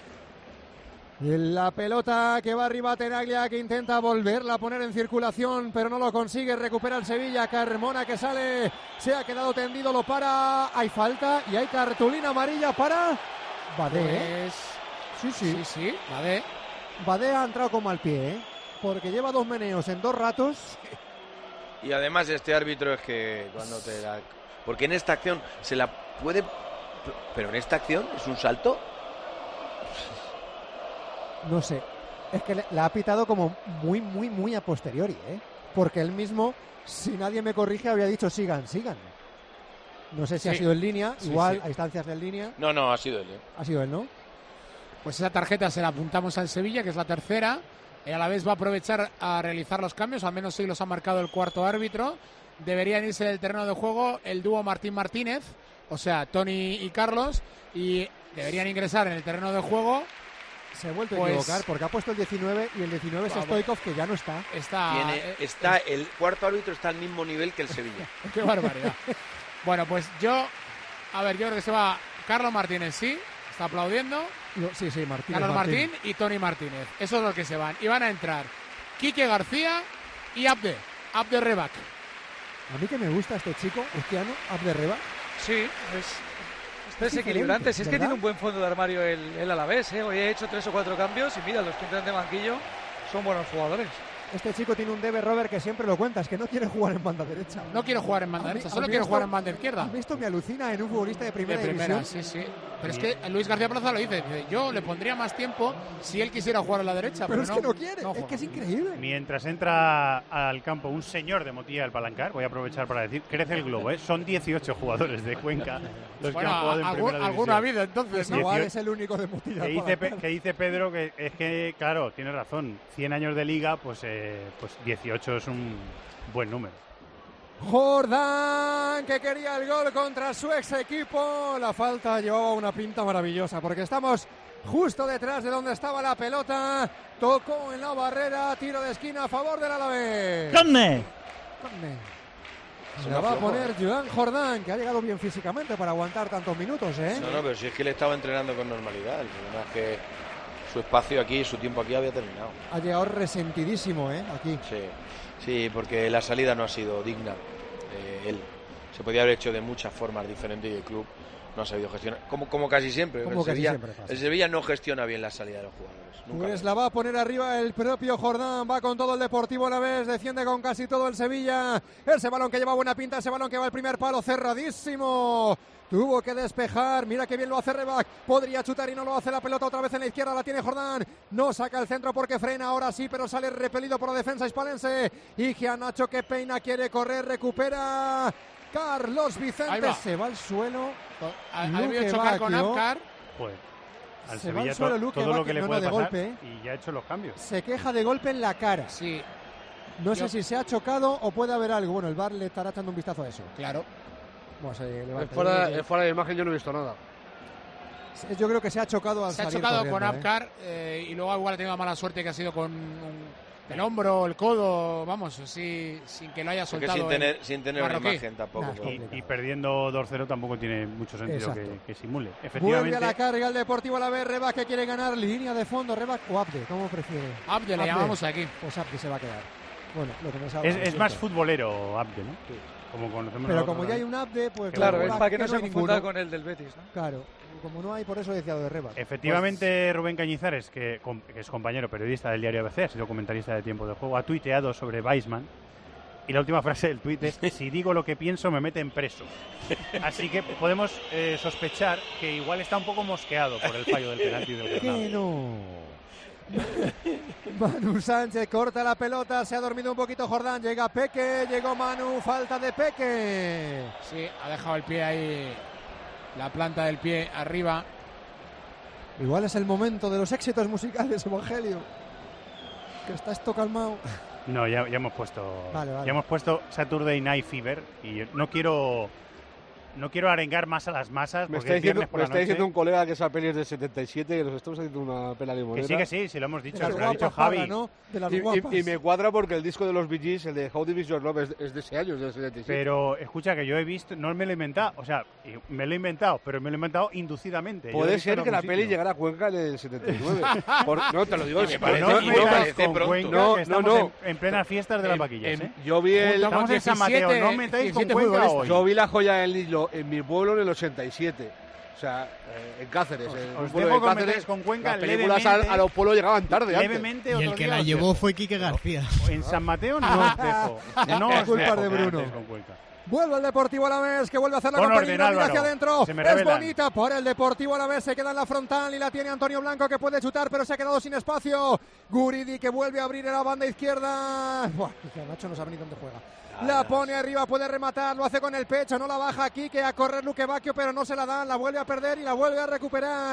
Y la pelota que va arriba Tenaglia, que intenta volverla a poner en circulación, pero no lo consigue. Recupera el Sevilla. Carmona que sale, se ha quedado tendido, lo para. Hay falta y hay cartulina amarilla para Badé. Sí, Badé. Badé ha entrado como al pie, porque lleva 2 meneos en 2 ratos. Y además este árbitro es que cuando te la... Porque en esta acción se la puede... Pero en esta acción es un salto... No sé, es que la ha pitado como muy a posteriori, porque él mismo, si nadie me corrige, había dicho sigan. No sé si ha sido en línea, igual a instancias de línea. No, ha sido él. Ha sido él, ¿no? Pues esa tarjeta se la apuntamos al Sevilla, que es la tercera. A la vez va a aprovechar a realizar los cambios, al menos sí los ha marcado el cuarto árbitro. Deberían irse del terreno de juego el dúo Martín Martínez, o sea, Tony y Carlos, y deberían ingresar en el terreno de juego. Se ha vuelto a equivocar porque ha puesto el 19 y el 19 es Stoichkov, que ya no está. El cuarto árbitro está al mismo nivel que el Sevilla. ¡Qué barbaridad! Bueno, pues yo creo que se va Carlos Martínez, sí, está aplaudiendo. Sí, Martínez. Carlos Martín y Tony Martínez, esos son los que se van. Y van a entrar Quique García y Abde Rebac. A mí que me gusta este chico, Abde Rebac. Sí, es desequilibrante. Si es que tiene un buen fondo de armario el Alavés, ¿eh? Hoy he hecho 3 o 4 cambios y mira, los que entran de banquillo son buenos jugadores. Este chico tiene un debe, Robert, que siempre lo cuentas, que no quiere jugar en banda derecha. No quiere jugar en banda derecha, solo quiere jugar en banda izquierda. Esto me alucina en un futbolista de primera división. Sí. Pero es que Luis García Plaza lo dice, yo le pondría más tiempo si él quisiera jugar a la derecha. Pero es que no quiere, es que es increíble. Mientras entra al campo un señor de Motilla del Palancar, voy a aprovechar para decir, crece el globo, ¿eh? Son 18 jugadores de Cuenca los que han jugado en primera división. Alguna vida, entonces. Igual es el único de Motilla del Palancar. Que dice Pedro que es que, claro, tiene razón, 100 años de liga, pues 18 es un buen número. Jordán, que quería el gol contra su ex equipo. La falta llevaba una pinta maravillosa porque estamos justo detrás de donde estaba la pelota. Tocó en la barrera, tiro de esquina a favor del Alavés. ¡Conne! Se la va a poner Joan Jordán, que ha llegado bien físicamente para aguantar tantos minutos, ¿eh? No, pero si es que le estaba entrenando con normalidad. El problema es que su espacio aquí, su tiempo aquí había terminado. Ha llegado resentidísimo, aquí. Sí, porque la salida no ha sido digna de él. Se podía haber hecho de muchas formas diferentes y el club no ha sabido gestionar. Como casi siempre. El Sevilla no gestiona bien la salida de los jugadores. Pues la va a poner arriba el propio Jordán. Va con todo el Deportivo Alavés. Defiende con casi todo el Sevilla. Ese balón que lleva buena pinta. Ese balón que va al primer palo cerradísimo. Tuvo que despejar, mira que bien lo hace Rebac, podría chutar y no lo hace, la pelota otra vez en la izquierda, la tiene Jordán, no saca el centro porque frena, ahora sí, pero sale repelido por la defensa hispalense, y Gianacho que peina, quiere correr, recupera Carlos Vicente, se va al suelo, ha debido chocar con Apcar, pues al Sevilla todo lo que le puede pasar golpe, y ya ha hecho los cambios. Se queja de golpe en la cara. Sí. No sé si se ha chocado o puede haber algo, bueno, el VAR le estará echando un vistazo a eso. Claro. Fuera de imagen yo no he visto nada. Yo creo que se ha chocado al salir corriendo. Se ha chocado con Apcar y luego igual ha tenido mala suerte que ha sido con el hombro, el codo, vamos, así, sin que lo haya soltado. Sin tener una imagen tampoco. Y perdiendo 2-0 tampoco tiene mucho sentido que simule. Vuelve a la carga el Deportivo Alavés, Rebac que quiere ganar línea de fondo, Rebac o Abde, ¿cómo prefiere? Abde le llamamos aquí. Pues Abde se va a quedar. Bueno, lo que me es más futbolero Abde, ¿no? Sí. Pero como ya hay un Abde, pues claro, es para que no se confunda con el del Betis, ¿no? Claro, como no hay, por eso decía lo de Rebac. Efectivamente, Rubén Cañizares, que es compañero periodista del diario ABC, ha sido comentarista de Tiempo de Juego, ha tuiteado sobre Weissman, y la última frase del tuit es: si digo lo que pienso me meten preso. Así que podemos sospechar que igual está un poco mosqueado por el fallo del penalti del Bernabéu. Que no. Manu Sánchez corta la pelota, se ha dormido un poquito Jordán, llega Peque, llegó Manu, falta de Peque. Sí, ha dejado el pie ahí, la planta del pie arriba. Igual es el momento de los éxitos musicales, Evangelio. Que está esto calmado. No, ya hemos puesto ya hemos puesto Saturday Night Fever y no quiero arengar más a las masas. Me está diciendo un colega que esa peli es del 77 que nos estamos haciendo una pela limonera. Que sí, lo hemos dicho, lo ha dicho Javi. ¿No? Y me cuadra porque el disco de los Bee Gees, el de How Deep Is Your Love, es de ese año, es del 77. Pero escucha que yo he visto, no me lo he inventado, o sea, me lo he inventado, pero me lo he inventado inducidamente. Puede ser que la peli llegara a Cuenca en el 79. No, te lo digo, me parece pronto. No. En plenas fiestas de las vaquillas. Yo vi estamos en San Mateo, no metáis con Cuenca hoy. Yo vi La Joya del Nilo en mi pueblo en el 87. O sea, en Cáceres. Os dejo que metáis con Cuenca. Las películas a los pueblos llegaban tarde. Y el que la llevó fue Quique García. En San Mateo no os dejo. No es culpa de Bruno. Vuelve el Deportivo Alavés, que vuelve a hacer la compañía hacia adentro. Es bonita por el Deportivo Alavés, se queda en la frontal y la tiene Antonio Blanco, que puede chutar, pero se ha quedado sin espacio. Guridi, que vuelve a abrir en la banda izquierda. Buah, Nacho no sabe ni dónde juega. La pone arriba, puede rematar, lo hace con el pecho, no la baja aquí, que a correr Luque Bacchio, pero no se la dan, la vuelve a perder y la vuelve a recuperar.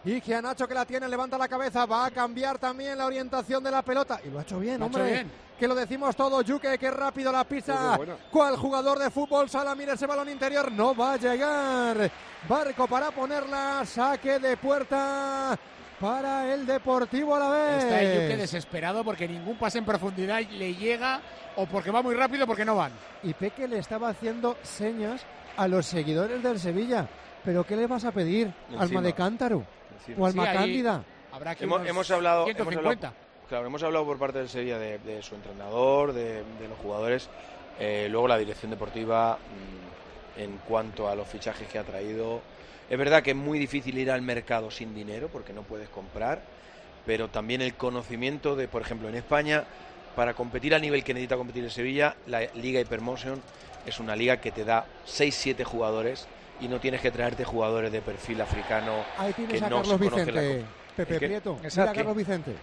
Y Gianacho que la tiene, levanta la cabeza, va a cambiar también la orientación de la pelota. Y lo ha hecho bien, hombre. Que lo decimos todo, Yuke, que rápido la pisa. ¿Cuál jugador de fútbol sala? Mira ese balón interior, no va a llegar. Barco para ponerla, saque de puerta para el Deportivo Alavés. Está el Yuke desesperado porque ningún pase en profundidad le llega, o porque va muy rápido o porque no van. Y Peque le estaba haciendo señas a los seguidores del Sevilla. ¿Pero qué le vas a pedir? ¿Alma de cántaro? ¿O Alma Cándida? Habrá que hemos hablado 150. Hemos hablado por parte del Sevilla de su entrenador, de los jugadores, luego la dirección deportiva en cuanto a los fichajes que ha traído. Es verdad que es muy difícil ir al mercado sin dinero porque no puedes comprar, pero también el conocimiento de, por ejemplo, en España, para competir al nivel que necesita competir el Sevilla, la Liga Hypermotion es una liga que te da 6-7 jugadores y no tienes que traerte jugadores de perfil africano. Ahí tienes que a no Carlos se conoce Vicente, Pepe Prieto. Mira a Carlos Vicente.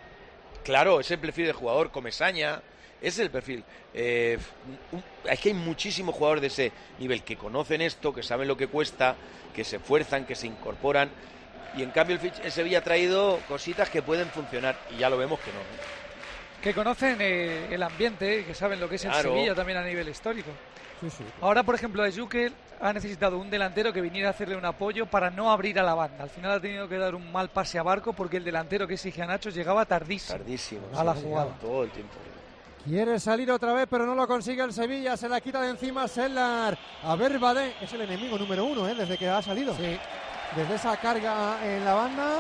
Claro, es el perfil de jugador, Comesaña, es el perfil. Es que hay muchísimos jugadores de ese nivel que conocen esto, que saben lo que cuesta, que se esfuerzan, que se incorporan. Y en cambio el Sevilla ha traído cositas que pueden funcionar y ya lo vemos que no. Que conocen el ambiente, que saben lo que es el Sevilla también a nivel histórico. Sí. Ahora, por ejemplo, de Yukel ha necesitado un delantero que viniera a hacerle un apoyo para no abrir a la banda. Al final ha tenido que dar un mal pase a Barco porque el delantero, que es Gianacho, llegaba tardísimo a la jugada. Todo el tiempo. Quiere salir otra vez, pero no lo consigue el Sevilla. Se la quita de encima Sellar. A ver, Badé es el enemigo número 1, desde que ha salido. Sí. Desde esa carga en la banda,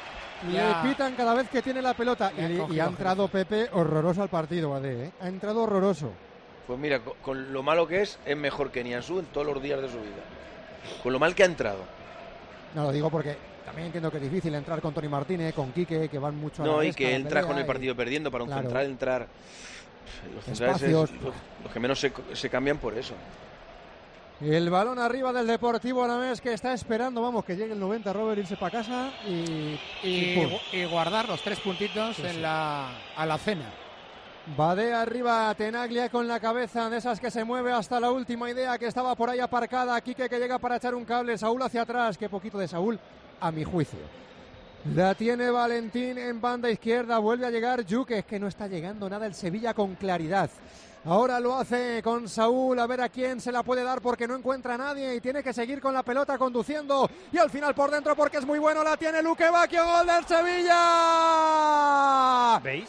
le pitan cada vez que tiene la pelota. Y ha entrado Pepe horroroso al partido, Badé. Ha entrado horroroso. Pues mira, con lo malo que es mejor que Nianzú en todos los días de su vida. Con lo mal que ha entrado. No, lo digo porque también entiendo que es difícil entrar con Tony Martínez, con Quique, que van mucho a la No, y pesca, que entras con el partido perdiendo para un central entrar. Los centrales los que menos se cambian por eso. El balón arriba del Deportivo Alavés, que está esperando, vamos, que llegue el 90, Robert, irse para casa y guardar los 3 puntitos a la cena. Va de arriba Tenaglia con la cabeza, de esas que se mueve hasta la última idea, que estaba por ahí aparcada. Quique que llega para echar un cable, Saúl hacia atrás, qué poquito de Saúl a mi juicio. La tiene Valentín en banda izquierda, vuelve a llegar Yuque, es que no está llegando nada el Sevilla con claridad. Ahora lo hace con Saúl, a ver a quién se la puede dar porque no encuentra a nadie y tiene que seguir con la pelota conduciendo. Y al final por dentro porque es muy bueno, la tiene Luque Bacchio, gol del Sevilla. ¿Veis?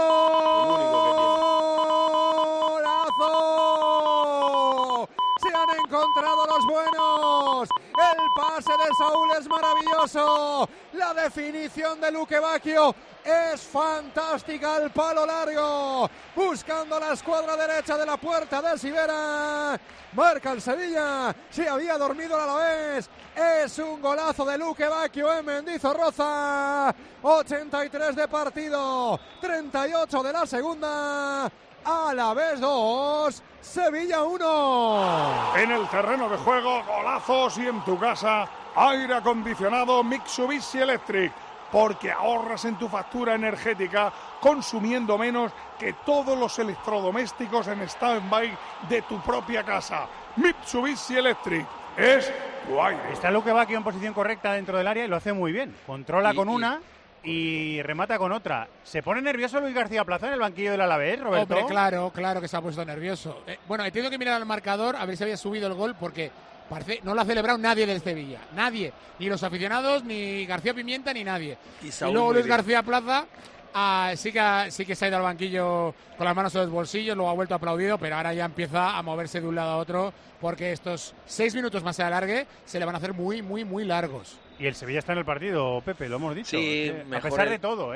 ¡Golazo! Se han encontrado los buenos. El pase de Saúl es maravilloso. La definición de Luque Bacchio es fantástica al palo largo. Buscando la escuadra derecha de la puerta de Sivera. Marca el Sevilla. Se había dormido el Alavés. Es un golazo de Luque Bacchio en Mendizorroza. 83 de partido. 38 de la segunda. Alavés 2, Sevilla 1. En el terreno de juego, golazos, y en tu casa, aire acondicionado Mitsubishi Electric, porque ahorras en tu factura energética consumiendo menos que todos los electrodomésticos en stand-by de tu propia casa. Mitsubishi Electric es tu aire. Está Luque Bacchio en posición correcta dentro del área y lo hace muy bien. Controla con una y remata con otra. ¿Se pone nervioso Luis García Plaza en el banquillo del Alavés, Roberto? Hombre, claro que se ha puesto nervioso. Bueno, he tenido que mirar al marcador a ver si había subido el gol porque parece no lo ha celebrado nadie del Sevilla. Nadie. Ni los aficionados, ni García Pimienta, ni nadie. Y luego Luis García Plaza sí que se ha ido al banquillo con las manos en los bolsillos, luego ha vuelto aplaudido, pero ahora ya empieza a moverse de un lado a otro porque estos 6 minutos más se alargue se le van a hacer muy, muy, muy largos. Y el Sevilla está en el partido, Pepe, lo hemos dicho. Sí, a pesar de todo,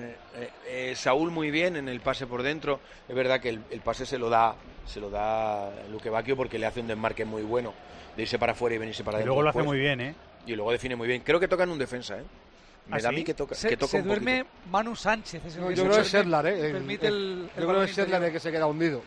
Saúl muy bien en el pase por dentro. Es verdad que el pase se lo da Luque Bacchio porque le hace un desmarque muy bueno de irse para afuera y venirse para adentro. Y luego lo hace muy bien, Y luego define muy bien. Creo que toca en un defensa, Me da a mí que toca. Se duerme poquito. Manu Sánchez. Yo creo que es Sedlar, Permite yo creo que es Sedlar el que se queda hundido.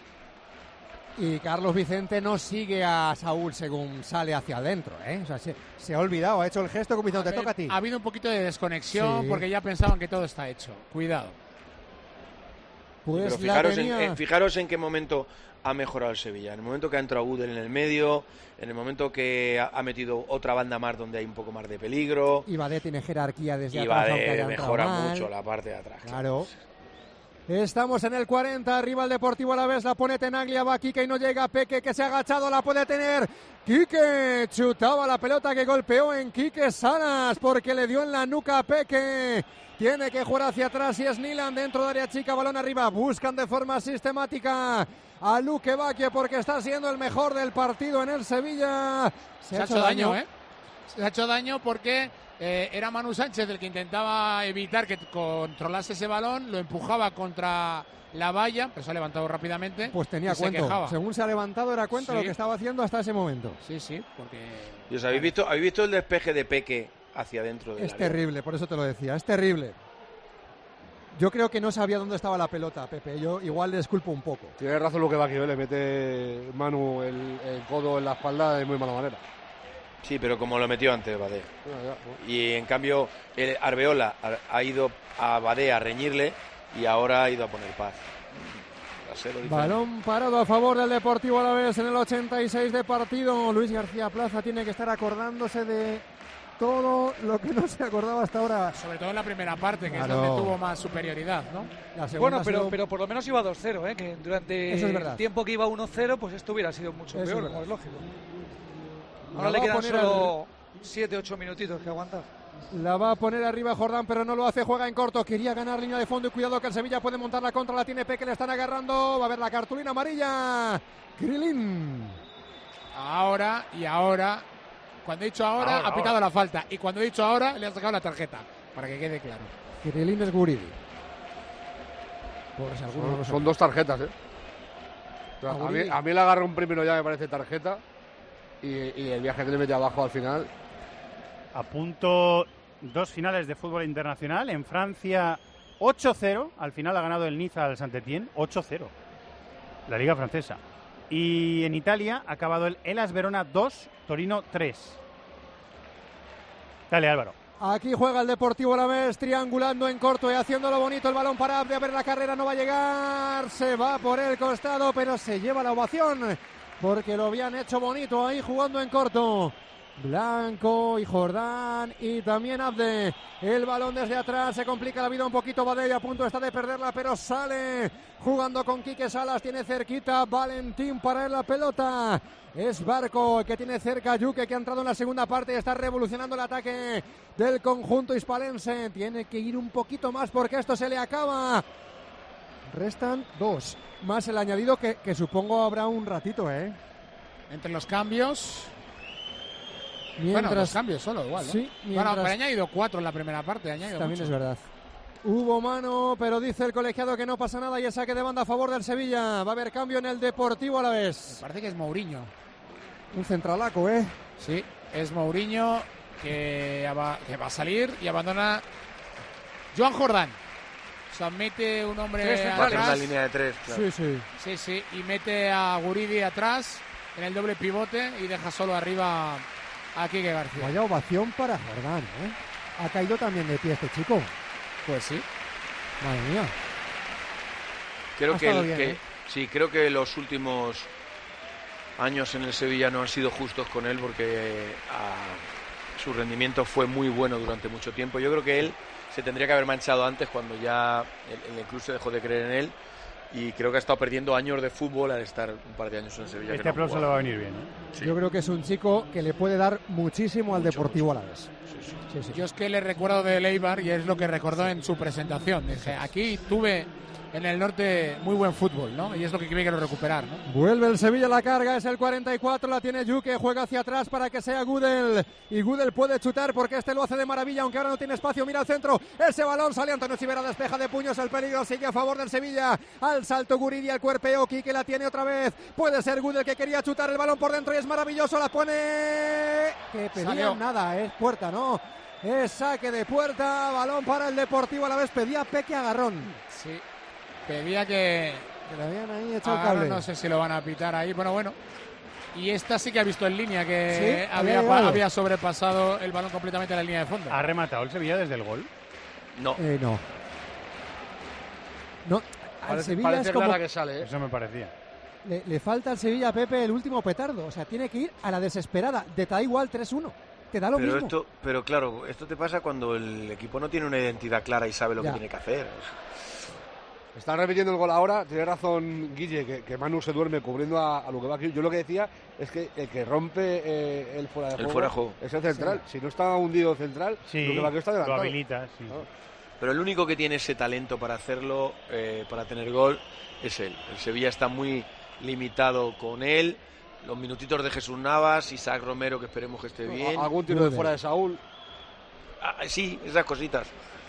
Y Carlos Vicente no sigue a Saúl según sale hacia adentro, O sea, se ha olvidado, ha hecho el gesto como diciendo, te toca a ti. Ha habido un poquito de desconexión porque ya pensaban que todo está hecho. Cuidado. Pues pero fijaros en qué momento ha mejorado el Sevilla. En el momento que ha entrado Gudel en el medio, en el momento que ha metido otra banda más donde hay un poco más de peligro. Y Badé tiene jerarquía desde atrás. Y Badé mejora mucho la parte de atrás. Claro. Estamos en el 40, arriba el Deportivo Alavés, la pone Tenaglia, va Quique y no llega, Peque que se ha agachado, la puede tener, Quique chutaba la pelota que golpeó en Quique Salas porque le dio en la nuca a Peque, tiene que jugar hacia atrás y es Nilan dentro de área chica, balón arriba, buscan de forma sistemática a Luque Bacchio porque está siendo el mejor del partido en el Sevilla. Se ha hecho daño, se ha hecho daño porque... era Manu Sánchez el que intentaba evitar que controlase ese balón, lo empujaba contra la valla, pero se ha levantado rápidamente. Pues tenía cuenta. Según se ha levantado era cuenta lo que estaba haciendo hasta ese momento. Sí, porque... ¿Y os habéis visto el despeje de Peque hacia adentro del área? Es terrible, por eso te lo decía, es terrible. Yo creo que no sabía dónde estaba la pelota, Pepe. Yo igual le disculpo un poco. Tiene razón lo que va aquí, le mete Manu el codo en la espalda de muy mala manera. Sí, pero como lo metió antes Badé. Y en cambio el Arbeola ha ido a Badé a reñirle y ahora ha ido a poner paz. Balón parado a favor del Deportivo Alavés en el 86 de partido. Luis García Plaza tiene que estar acordándose de todo lo que no se acordaba hasta ahora. Sobre todo en la primera parte, que es donde tuvo más superioridad, ¿no? Bueno, pero por lo menos iba 2-0, que durante el tiempo que iba 1-0, pues esto hubiera sido mucho peor, como es lógico. Ahora le quedan solo 7-8 minutitos que aguantar. La va a poner arriba Jordán, pero no lo hace, juega en corto, quería ganar línea de fondo y cuidado que el Sevilla puede montar la contra, la tiene Peque, le están agarrando, va a haber la cartulina amarilla, Krilin. Ahora, cuando he dicho ahora ha pitado la falta y cuando he dicho ahora le ha sacado la tarjeta, para que quede claro. Krilin es Guridi. Son dos tarjetas, a mí el agarrón primero ya me parece tarjeta. Y el viaje que le mete abajo al final. A punto 2 finales de fútbol internacional. En Francia 8-0. Al final ha ganado el Niza al Saint-Étienne 8-0. La liga francesa. Y en Italia ha acabado el Hellas Verona 2, Torino 3. Dale, Álvaro. Aquí juega el Deportivo Alavés, triangulando en corto y haciéndolo bonito. El balón para Abde, a ver la carrera, no va a llegar. Se va por el costado, pero se lleva la ovación. Porque lo habían hecho bonito ahí jugando en corto. Blanco y Jordán y también Abde. El balón desde atrás, se complica la vida un poquito Badé, a punto está de perderla, pero sale jugando con Quique Salas, tiene cerquita Valentín para la pelota. Es Barco el que tiene cerca a Yuque, que ha entrado en la segunda parte y está revolucionando el ataque del conjunto hispalense. Tiene que ir un poquito más porque esto se le acaba. Restan 2. Más el añadido que supongo habrá un ratito, Entre los cambios. Mientras... Bueno, los cambios solo, igual, ¿no? Sí, Bueno, pero ha añadido 4 en la primera parte. También mucho. Es verdad. Hubo mano, pero dice el colegiado que no pasa nada y el saque de banda a favor del Sevilla. Va a haber cambio en el Deportivo Alavés. Me parece que es Mourinho. Un centralaco, Sí, es Mourinho que va a salir y abandona Joan Jordán. O sea, mete un hombre atrás. Una línea de 3. Claro. Sí. Y mete a Guridi atrás en el doble pivote y deja solo arriba a Quique García. Vaya ovación para Jordán, Ha caído también de pie este chico. Pues sí. Madre mía. Creo que los últimos años en el Sevilla no han sido justos con él porque su rendimiento fue muy bueno durante mucho tiempo. Yo creo que él se tendría que haber manchado antes cuando ya el club se dejó de creer en él y creo que ha estado perdiendo años de fútbol al estar un par de años en Sevilla. Este aplauso le va a venir bien. Sí. Yo creo que es un chico que le puede dar muchísimo al Deportivo Alavés. Sí. Yo es que le recuerdo de Eibar y es lo que recordó en su presentación. Dije, aquí tuve en el norte muy buen fútbol, ¿no? Y es lo que quiero recuperar, ¿no? Vuelve el Sevilla a la carga, es el 44, la tiene Yuque, juega hacia atrás para que sea Gudel. Y Gudel puede chutar porque este lo hace de maravilla, aunque ahora no tiene espacio, mira al centro. Ese balón sale Antonio Chivera, despeja de puños, el peligro sigue a favor del Sevilla. Al salto Guridi, al cuerpeo, Quique la tiene otra vez. Puede ser Gudel que quería chutar el balón por dentro y es maravilloso, la pone... Que pedía nada, es puerta, ¿no? Es saque de puerta, balón para el Deportivo Alavés, pedía Peque agarrón. Sí, pedía que le habían ahí echado el cable. No sé si lo van a pitar ahí, bueno. Y esta sí que ha visto en línea que ¿sí? había sobrepasado el balón completamente a la línea de fondo. ¿Ha rematado el Sevilla desde el gol? No. No. Sevilla parece es como... clara que sale, ¿eh? Eso me parecía. Le falta al Sevilla, Pepe, el último petardo. O sea, tiene que ir a la desesperada. Te da igual 3-1. Te da lo mismo. Pero claro, esto te pasa cuando el equipo no tiene una identidad clara y sabe lo que tiene que hacer. Están repitiendo el gol ahora. Tiene razón Guille, que Manu se duerme cubriendo a Luque Bacchio. Yo lo que decía es que el que rompe el fuera de juego es el central. Sí. Si no está hundido central, Luque Bacchio está adelantado. Lo habilita, sí. ¿No? Pero el único que tiene ese talento para hacerlo, para tener gol, es él. El Sevilla está muy limitado con él. Los minutitos de Jesús Navas, Isaac Romero, que esperemos que esté bien. Algún tiro de fuera de Saúl. Sí, esas cositas.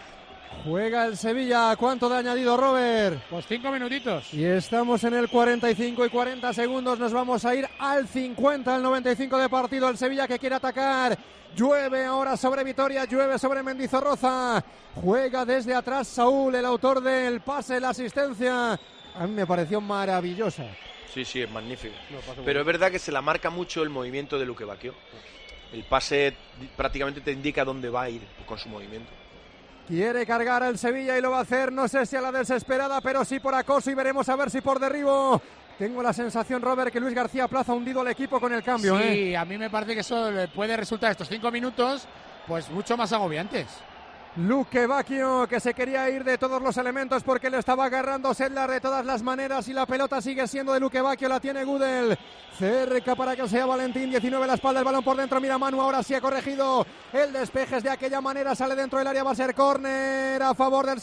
Juega el Sevilla. ¿Cuánto de añadido, Robert? Pues 5 minutitos. Y estamos en el 45 y 40 segundos. Nos vamos a ir al 50, al 95 de partido. El Sevilla que quiere atacar. Llueve ahora sobre Vitoria, llueve sobre Mendizorroza. Juega desde atrás Saúl, el autor del pase, la asistencia. A mí me pareció maravillosa. Sí, es magnífico. Pero es verdad que se la marca mucho el movimiento de Luque Bacchio. El pase prácticamente te indica dónde va a ir con su movimiento. Quiere cargar al Sevilla y lo va a hacer, no sé si a la desesperada, pero sí por acoso y veremos a ver si por derribo. Tengo la sensación, Robert, que Luis García Plaza ha hundido al equipo con el cambio. Sí, a mí me parece que eso le puede resultar estos 5 minutos pues mucho más agobiantes. Luque Bacchio, que se quería ir de todos los elementos porque le estaba agarrando Sedlar de todas las maneras y la pelota sigue siendo de Luque Bacchio, la tiene Gudel. Cerca para que sea Valentín, 19 la espalda, el balón por dentro, mira Manu, ahora sí ha corregido el despeje, es de aquella manera, sale dentro del área, va a ser córner a favor del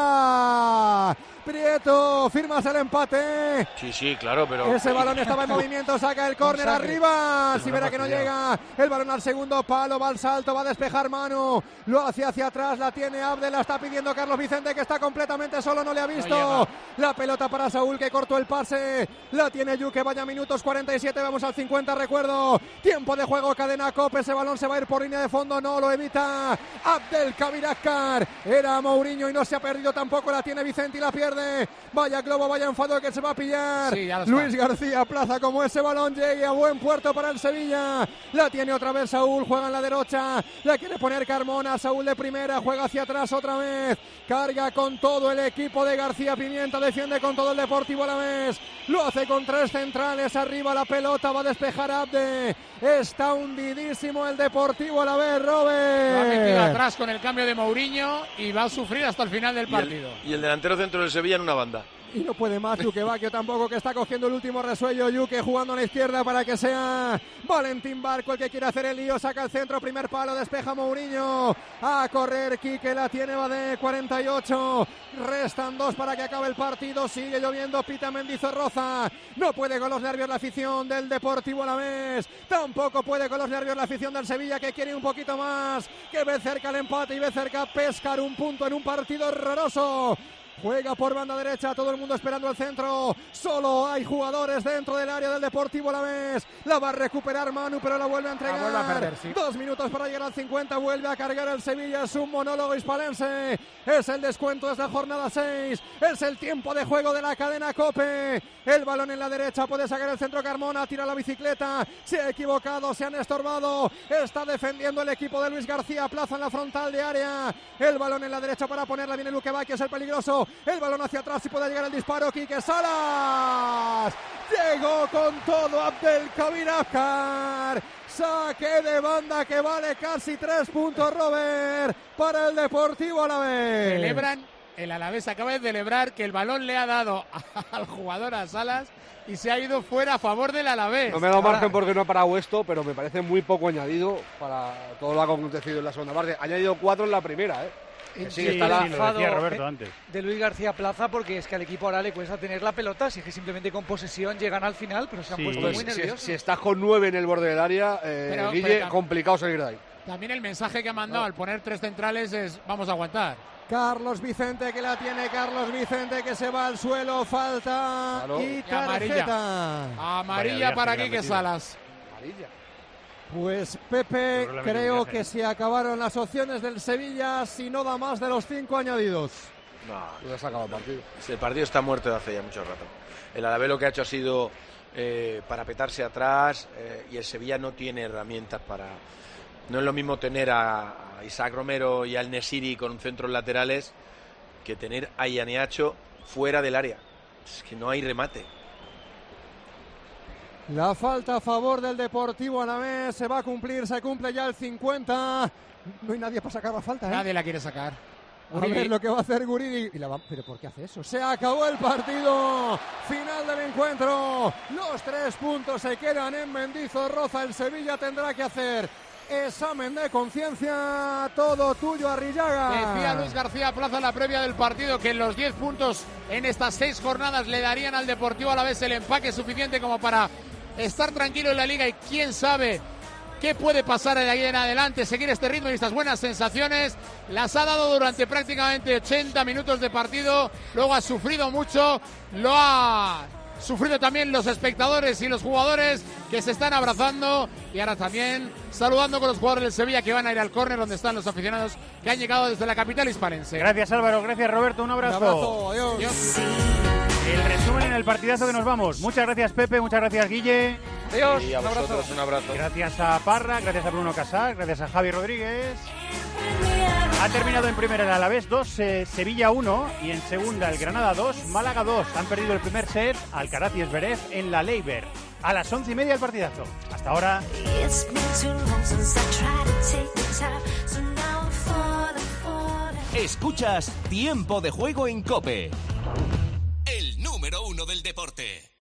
Sevilla. Prieto, firmas el empate. Sí, claro, pero... Ese balón estaba en movimiento, saca el córner arriba, si verá que no llega, el balón al segundo palo, va al salto, va a despejar Manu, lo hace hacia atrás, la tiene Abde, la está pidiendo Carlos Vicente, que está completamente solo, no le ha visto, la pelota para Saúl, que cortó el pase, la tiene Yuque, vaya minutos, 47, vamos al 50, recuerdo, tiempo de juego, cadena COPE, ese balón se va a ir por línea de fondo, no lo evita Abdelkabir Askar, era Mourinho y no se ha perdido tampoco, la tiene Vicente y la pierde. Vaya globo, vaya enfado que se va a pillar. Luis García Plaza, como ese balón llegue a buen puerto para el Sevilla. La tiene otra vez Saúl, juega en la derecha, la quiere poner Carmona, Saúl de primera, juega hacia atrás otra vez, carga con todo el equipo de García Pimienta, defiende con todo el Deportivo Alavés, lo hace con 3 centrales, arriba la pelota, va a despejar Abde, está hundidísimo el Deportivo Alavés, Robert. Va a meter atrás con el cambio de Mourinho y va a sufrir hasta el final del partido. Y el delantero centro del Sevilla en una banda. Y no puede más Luque Bacchio tampoco, que está cogiendo el último resuello. Yuque jugando a la izquierda para que sea Valentín Barco el que quiere hacer el lío. Saca el centro, primer palo, despeja Mourinho. A correr Quique, la tiene Badé, 48. Restan 2 para que acabe el partido. Sigue lloviendo, pita Mendizorroza. No puede con los nervios la afición del Deportivo Alavés. Tampoco puede con los nervios la afición del Sevilla, que quiere un poquito más. Que ve cerca el empate y ve cerca pescar un punto en un partido horroroso. Juega por banda derecha, todo el mundo esperando el centro. Solo hay jugadores dentro del área del Deportivo Alavés. La va a recuperar Manu, pero la vuelve a entregar. Vuelve a perder, sí. 2 minutos para llegar al 50. Vuelve a cargar el Sevilla. Es un monólogo hispalense. Es el descuento de esta jornada 6. Es el tiempo de juego de la cadena COPE. El balón en la derecha, puede sacar el centro Carmona. Tira la bicicleta. Se ha equivocado, se han estorbado. Está defendiendo el equipo de Luis García Plaza en la frontal de área. El balón en la derecha para ponerla. Viene Luque Bacchio, es el peligroso. El balón hacia atrás y puede llegar el disparo. Quique Salas. Llegó con todo Abdelkabir Askar. Saque de banda que vale casi 3 puntos, Robert, para el Deportivo Alavés. Celebran, el Alavés acaba de celebrar que el balón le ha dado al jugador a Salas y se ha ido fuera a favor del Alavés. No me ha dado margen porque no ha parado esto, pero me parece muy poco añadido para todo lo que ha acontecido en la segunda parte. Ha añadido 4 en la primera, Sí, está el enfado de Luis García Plaza, porque es que al equipo ahora le cuesta tener la pelota, si es que simplemente con posesión llegan al final, pero se han puesto muy nerviosos. Si estás con 9 en el borde del área, Guille, complicado salir de ahí. También el mensaje que ha mandado al poner 3 centrales es vamos a aguantar. Carlos Vicente, que la tiene Carlos Vicente, que se va al suelo, falta y tarjeta. Amarilla para Quique Salas. Amarilla. Pues Pepe, creo que se acabaron las opciones del Sevilla si no da más de los 5 añadidos. No, ya se ha acabado el partido. El partido está muerto de hace ya mucho rato. El Alavés lo que ha hecho ha sido parapetarse atrás y el Sevilla no tiene herramientas para... No es lo mismo tener a Isaac Romero y al Nesiri con centros laterales que tener a Ianiacho fuera del área. Es que no hay remate. La falta a favor del Deportivo Alavés se va a cumplir, se cumple ya el 50. No hay nadie para sacar la falta, ¿eh? Nadie la quiere sacar. A ver lo que va a hacer Guridi. ¿Pero por qué hace eso? Se acabó el partido. Final del encuentro. Los 3 puntos se quedan en Mendizorroza. El Sevilla tendrá que hacer examen de conciencia. Todo tuyo, Arrillaga. Decía Luis García Plaza en la previa del partido que los 10 puntos en estas 6 jornadas le darían al Deportivo Alavés el empaque suficiente como para estar tranquilo en la Liga, y quién sabe qué puede pasar de ahí en adelante. Seguir este ritmo y estas buenas sensaciones las ha dado durante prácticamente 80 minutos de partido. Luego ha sufrido mucho, lo ha sufrido también los espectadores y los jugadores, que se están abrazando, y ahora también saludando con los jugadores del Sevilla, que van a ir al córner donde están los aficionados que han llegado desde la capital hispanense. Gracias, Álvaro, gracias, Roberto, un abrazo. Un abrazo, adiós. El resumen en el partidazo que nos vamos. Muchas gracias, Pepe, muchas gracias, Guille. Adiós. Y a vosotros un abrazo. Gracias a Parra, gracias a Bruno Casar, gracias a Javi Rodríguez. Ha terminado en primera el Alavés 2, Sevilla 1, y en segunda el Granada 2, Málaga 2. Han perdido el primer set Alcaraz y Zverev en la Leiber. A las 11:30 el partidazo. Hasta ahora. Escuchas Tiempo de Juego en COPE. El número 1 del deporte.